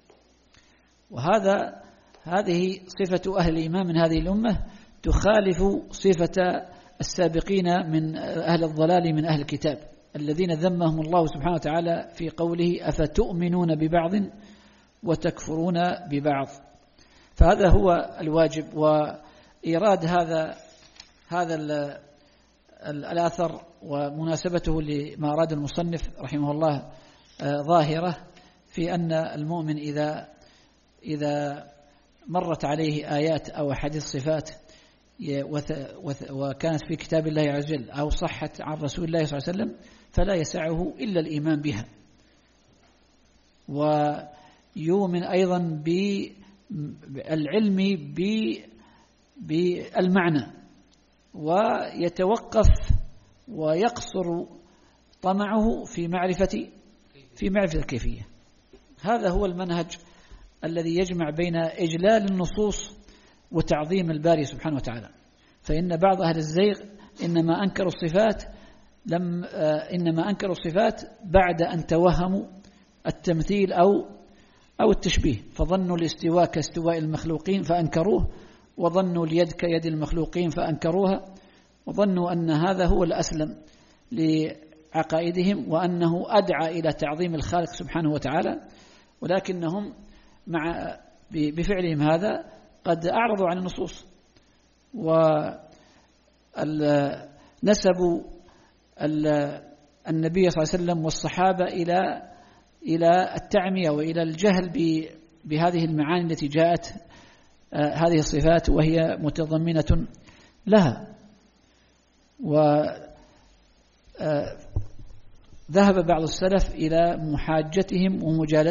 وهذا هذه صفة أهل الإيمان من هذه الأمة تخالف صفة السابقين من أهل الضلال من أهل الكتاب الذين ذمهم الله سبحانه وتعالى في قوله أفتؤمنون ببعض وتكفرون ببعض. فهذا هو الواجب. وإيراد هذا هذا الأثر ومناسبته لما أراد المصنف رحمه الله ظاهرة في أن المؤمن إذا إذا مرت عليه آيات أو أحاديث صفات وكانت في كتاب الله عز وجل أو صحت عن رسول الله صلى الله عليه وسلم فلا يسعه إلا الإيمان بها، ويؤمن أيضا بالعلم بالمعنى، ويتوقف ويقصر طمعه في معرفة في معرفة الكيفية. هذا هو المنهج الذي يجمع بين إجلال النصوص وتعظيم الباري سبحانه وتعالى. فإن بعض أهل الزيغ إنما أنكروا الصفات لم إنما أنكروا الصفات بعد أن توهموا التمثيل أو أو التشبيه، فظنوا الاستواء كاستواء المخلوقين فأنكروه، وظنوا اليد كيد المخلوقين فأنكروها، وظنوا أن هذا هو الأسلم لعقائدهم وأنه أدعى إلى تعظيم الخالق سبحانه وتعالى. ولكنهم مع بفعلهم هذا قد أعرضوا عن النصوص ونسبوا النبي صلى الله عليه وسلم والصحابة إلى إلى التعمية وإلى الجهل بهذه المعاني التي جاءت هذه الصفات وهي متضمنة لها. وذهب بعض السلف إلى محاجتهم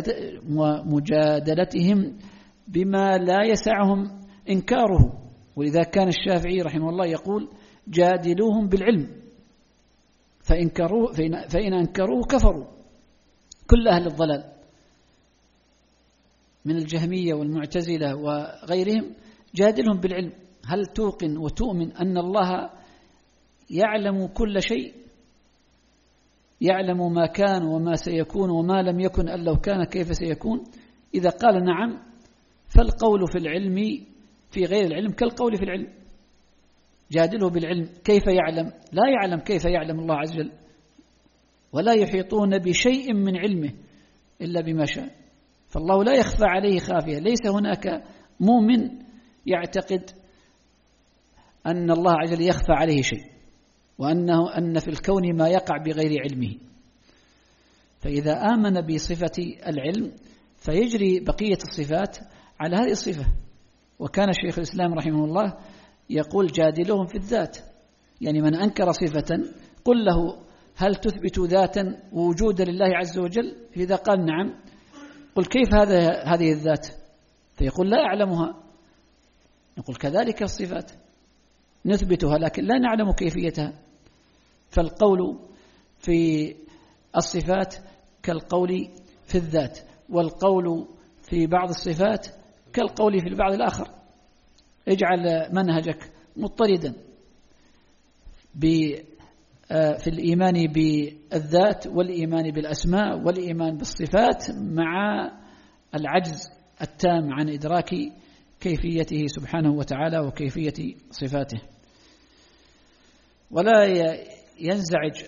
ومجادلتهم بما لا يسعهم إنكاره، ولذا كان الشافعي رحمه الله يقول جادلوهم بالعلم فإن, فإن أنكروه كفروا. كل أهل الضلال من الجهمية والمعتزلة وغيرهم جادلهم بالعلم. هل توقن وتؤمن أن الله يعلم كل شيء، يعلم ما كان وما سيكون وما لم يكن أن لو كان كيف سيكون؟ إذا قال نعم فالقول في العلم في غير العلم كالقول في العلم. جادله بالعلم. كيف يعلم؟ لا يعلم كيف يعلم الله عز وجل، ولا يحيطون بشيء من علمه إلا بما شاء. فالله لا يخفى عليه خافية. ليس هناك مؤمن يعتقد أن الله عز وجل يخفى عليه شيء، وأنه أن في الكون ما يقع بغير علمه. فإذا آمن بصفة العلم فيجري بقية الصفات على هذه الصفة. وكان شيخ الإسلام رحمه الله يقول جادلهم في الذات، يعني من أنكر صفة قل له هل تثبت ذاتا ووجودا لله عز وجل؟ إذا قال نعم قل كيف هذا هذه الذات؟ فيقول لا أعلمها. نقول كذلك الصفات نثبتها لكن لا نعلم كيفيتها. فالقول في الصفات كالقول في الذات، والقول في بعض الصفات كالقول في البعض الآخر. اجعل منهجك مضطردا في الإيمان بالذات والإيمان بالأسماء والإيمان بالصفات مع العجز التام عن إدراك كيفيته سبحانه وتعالى وكيفية صفاته. ولا ينزعج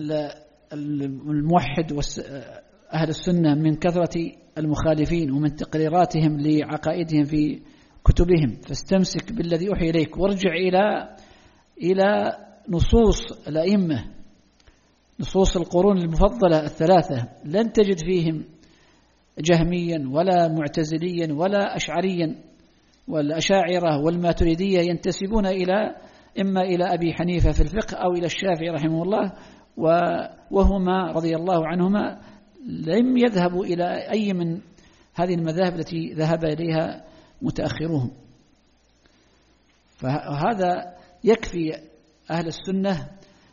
الموحد أهل السنة من كثرة المخالفين ومن تقريراتهم لعقائدهم في كتبهم، فاستمسك بالذي أوحي إليك وارجع إلى إلى نصوص الأئمة، نصوص القرون المفضلة الثلاثة، لن تجد فيهم جهميا ولا معتزليا ولا أشعريا، والأشاعرة والماتريدية ينتسبون إلى إما إلى أبي حنيفة في الفقه أو إلى الشافعي رحمه الله، وهما رضي الله عنهما لم يذهبوا إلى أي من هذه المذاهب التي ذهب إليها متأخروهم. فهذا يكفي أهل السنة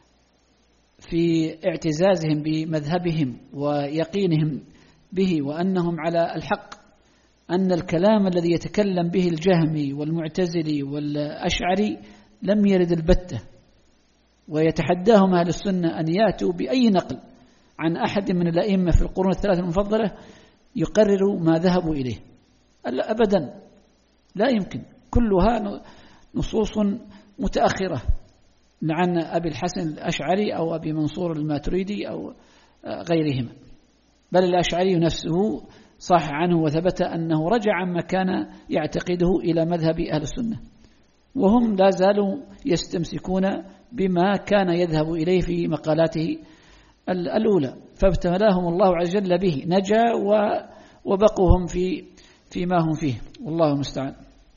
في اعتزازهم بمذهبهم ويقينهم به وأنهم على الحق، أن الكلام الذي يتكلم به الجهمي والمعتزلي والأشعري لم يرد البتة، ويتحداهم أهل السنة أن يأتوا بأي نقل عن أحد من الأئمة في القرون الثلاثة المفضلة يقرروا ما ذهبوا إليه. أبدا لا يمكن، كلها نصوص متأخرة عن أبي الحسن الأشعري أو أبي منصور الماتريدي أو غيرهما، بل الأشعري نفسه صح عنه وثبت أنه رجع عما كان يعتقده إلى مذهب أهل السنة، وهم لا زالوا يستمسكون بما كان يذهب إليه في مقالاته الأولى، فابتلاهم الله عز وجل به، نجا وبقوا هم في فيما هم فيه، والله المستعان.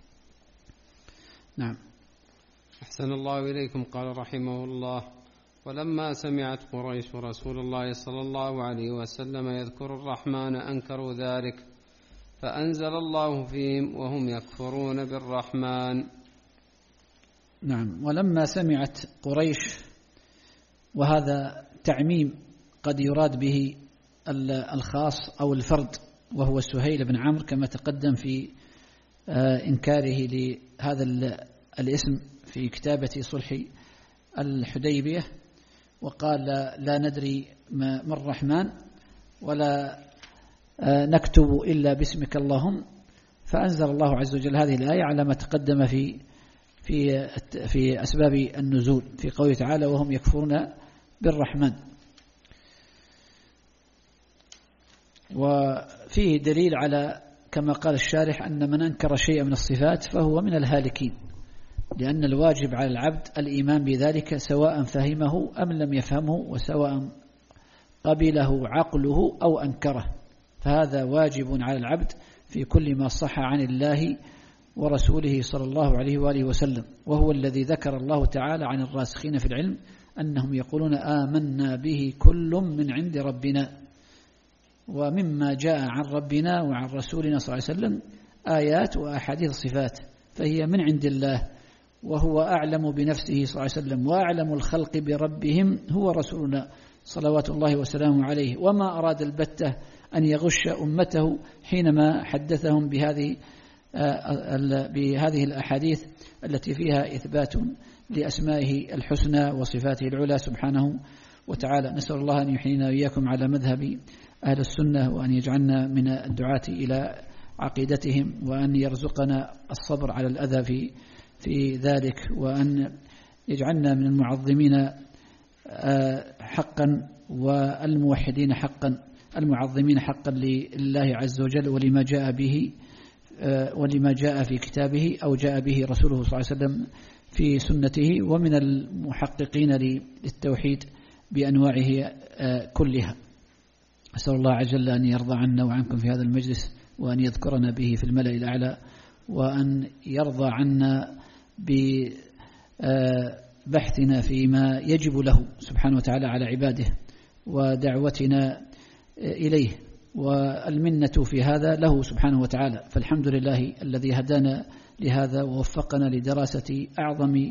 نعم. أحسن الله إليكم. قال رحمه الله: ولما سمعت قريش رسول الله صلى الله عليه وسلم يذكر الرحمن أنكروا ذلك، فأنزل الله فيهم وهم يكفرون بالرحمن. نعم. ولما سمعت قريش، وهذا تعميم قد يراد به الخاص أو الفرد، وهو سهيل بن عمرو كما تقدم في إنكاره لهذا الاسم في كتابة صلح الحديبية، وقال لا ندري ما الرحمن ولا نكتب إلا باسمك اللهم، فأنزل الله عز وجل هذه الآية على ما تقدم في في في أسباب النزول في قوله تعالى: وهم يكفرون بالرحمن. وفيه دليل على كما قال الشارح أن من أنكر شيئا من الصفات فهو من الهالكين، لأن الواجب على العبد الإيمان بذلك سواء فهمه أم لم يفهمه، وسواء قبله عقله أو أنكره، فهذا واجب على العبد في كل ما صح عن الله ورسوله صلى الله عليه وآله وسلم، وهو الذي ذكر الله تعالى عن الراسخين في العلم أنهم يقولون آمنا به كل من عند ربنا، ومما جاء عن ربنا وعن رسولنا صلى الله عليه وسلم آيات وأحاديث صفات، فهي من عند الله، وهو أعلم بنفسه صلى الله عليه وسلم وأعلم الخلق بربهم هو رسولنا صلوات الله وسلامه عليه، وما أراد البتة أن يغش أمته حينما حدثهم بهذه بهذه الأحاديث التي فيها إثبات لأسمائه الحسنى وصفاته العلى سبحانه وتعالى. نسأل الله أن يحيينا وإياكم على مذهب أهل السنة، وأن يجعلنا من الدعاة إلى عقيدتهم، وأن يرزقنا الصبر على الأذى في في ذلك، وأن يجعلنا من المعظمين حقا والموحدين حقا، المعظمين حقا لله عز وجل ولما جاء به ولما جاء في كتابه أو جاء به رسوله صلى الله عليه وسلم في سنته، ومن المحققين للتوحيد بأنواعه كلها. أسأل الله عز وجل أن يرضى عنا وعنكم في هذا المجلس، وأن يذكرنا به في الملأ الأعلى، وأن يرضى عنا ببحثنا فيما يجب له سبحانه وتعالى على عباده ودعوتنا إليه، والمنة في هذا له سبحانه وتعالى. فالحمد لله الذي هدانا لهذا ووفقنا لدراسة أعظم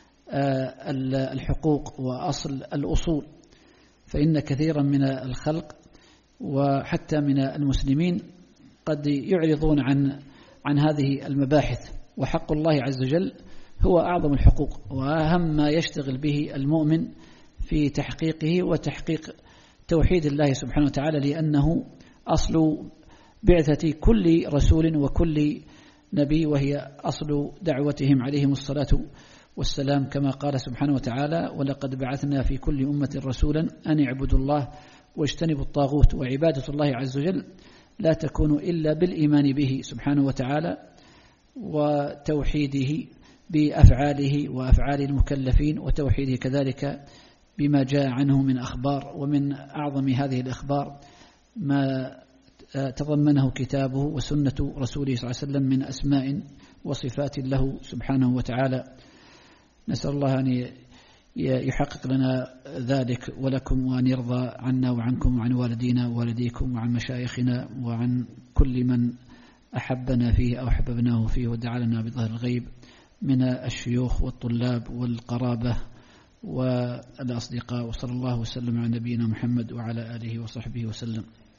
الحقوق وأصل الأصول، فإن كثيرا من الخلق وحتى من المسلمين قد يعرضون عن عن هذه المباحث، وحق الله عز وجل هو أعظم الحقوق وأهم ما يشتغل به المؤمن في تحقيقه وتحقيق توحيد الله سبحانه وتعالى، لأنه أصل بعثة كل رسول وكل نبي، وهي أصل دعوتهم عليهم الصلاة والسلام، كما قال سبحانه وتعالى: ولقد بعثنا في كل أمة رسولا أن اعبدوا الله واجتنبوا الطاغوت. وعبادة الله عز وجل لا تكون إلا بالإيمان به سبحانه وتعالى وتوحيده بأفعاله وأفعال المكلفين، وتوحيده كذلك بما جاء عنه من أخبار. ومن أعظم هذه الأخبار ما تضمنه كتابه وسنة رسوله صلى الله عليه وسلم من أسماء وصفات له سبحانه وتعالى. نسأل الله أن يحقق لنا ذلك ولكم، وأن يرضى عنا وعنكم وعن والدينا ووالديكم وعن مشايخنا وعن كل من أحبنا فيه أو أحببناه فيه ودعا لنا بظهر الغيب من الشيوخ والطلاب والقرابة والأصدقاء. وصلى الله وسلم على نبينا محمد وعلى آله وصحبه وسلم.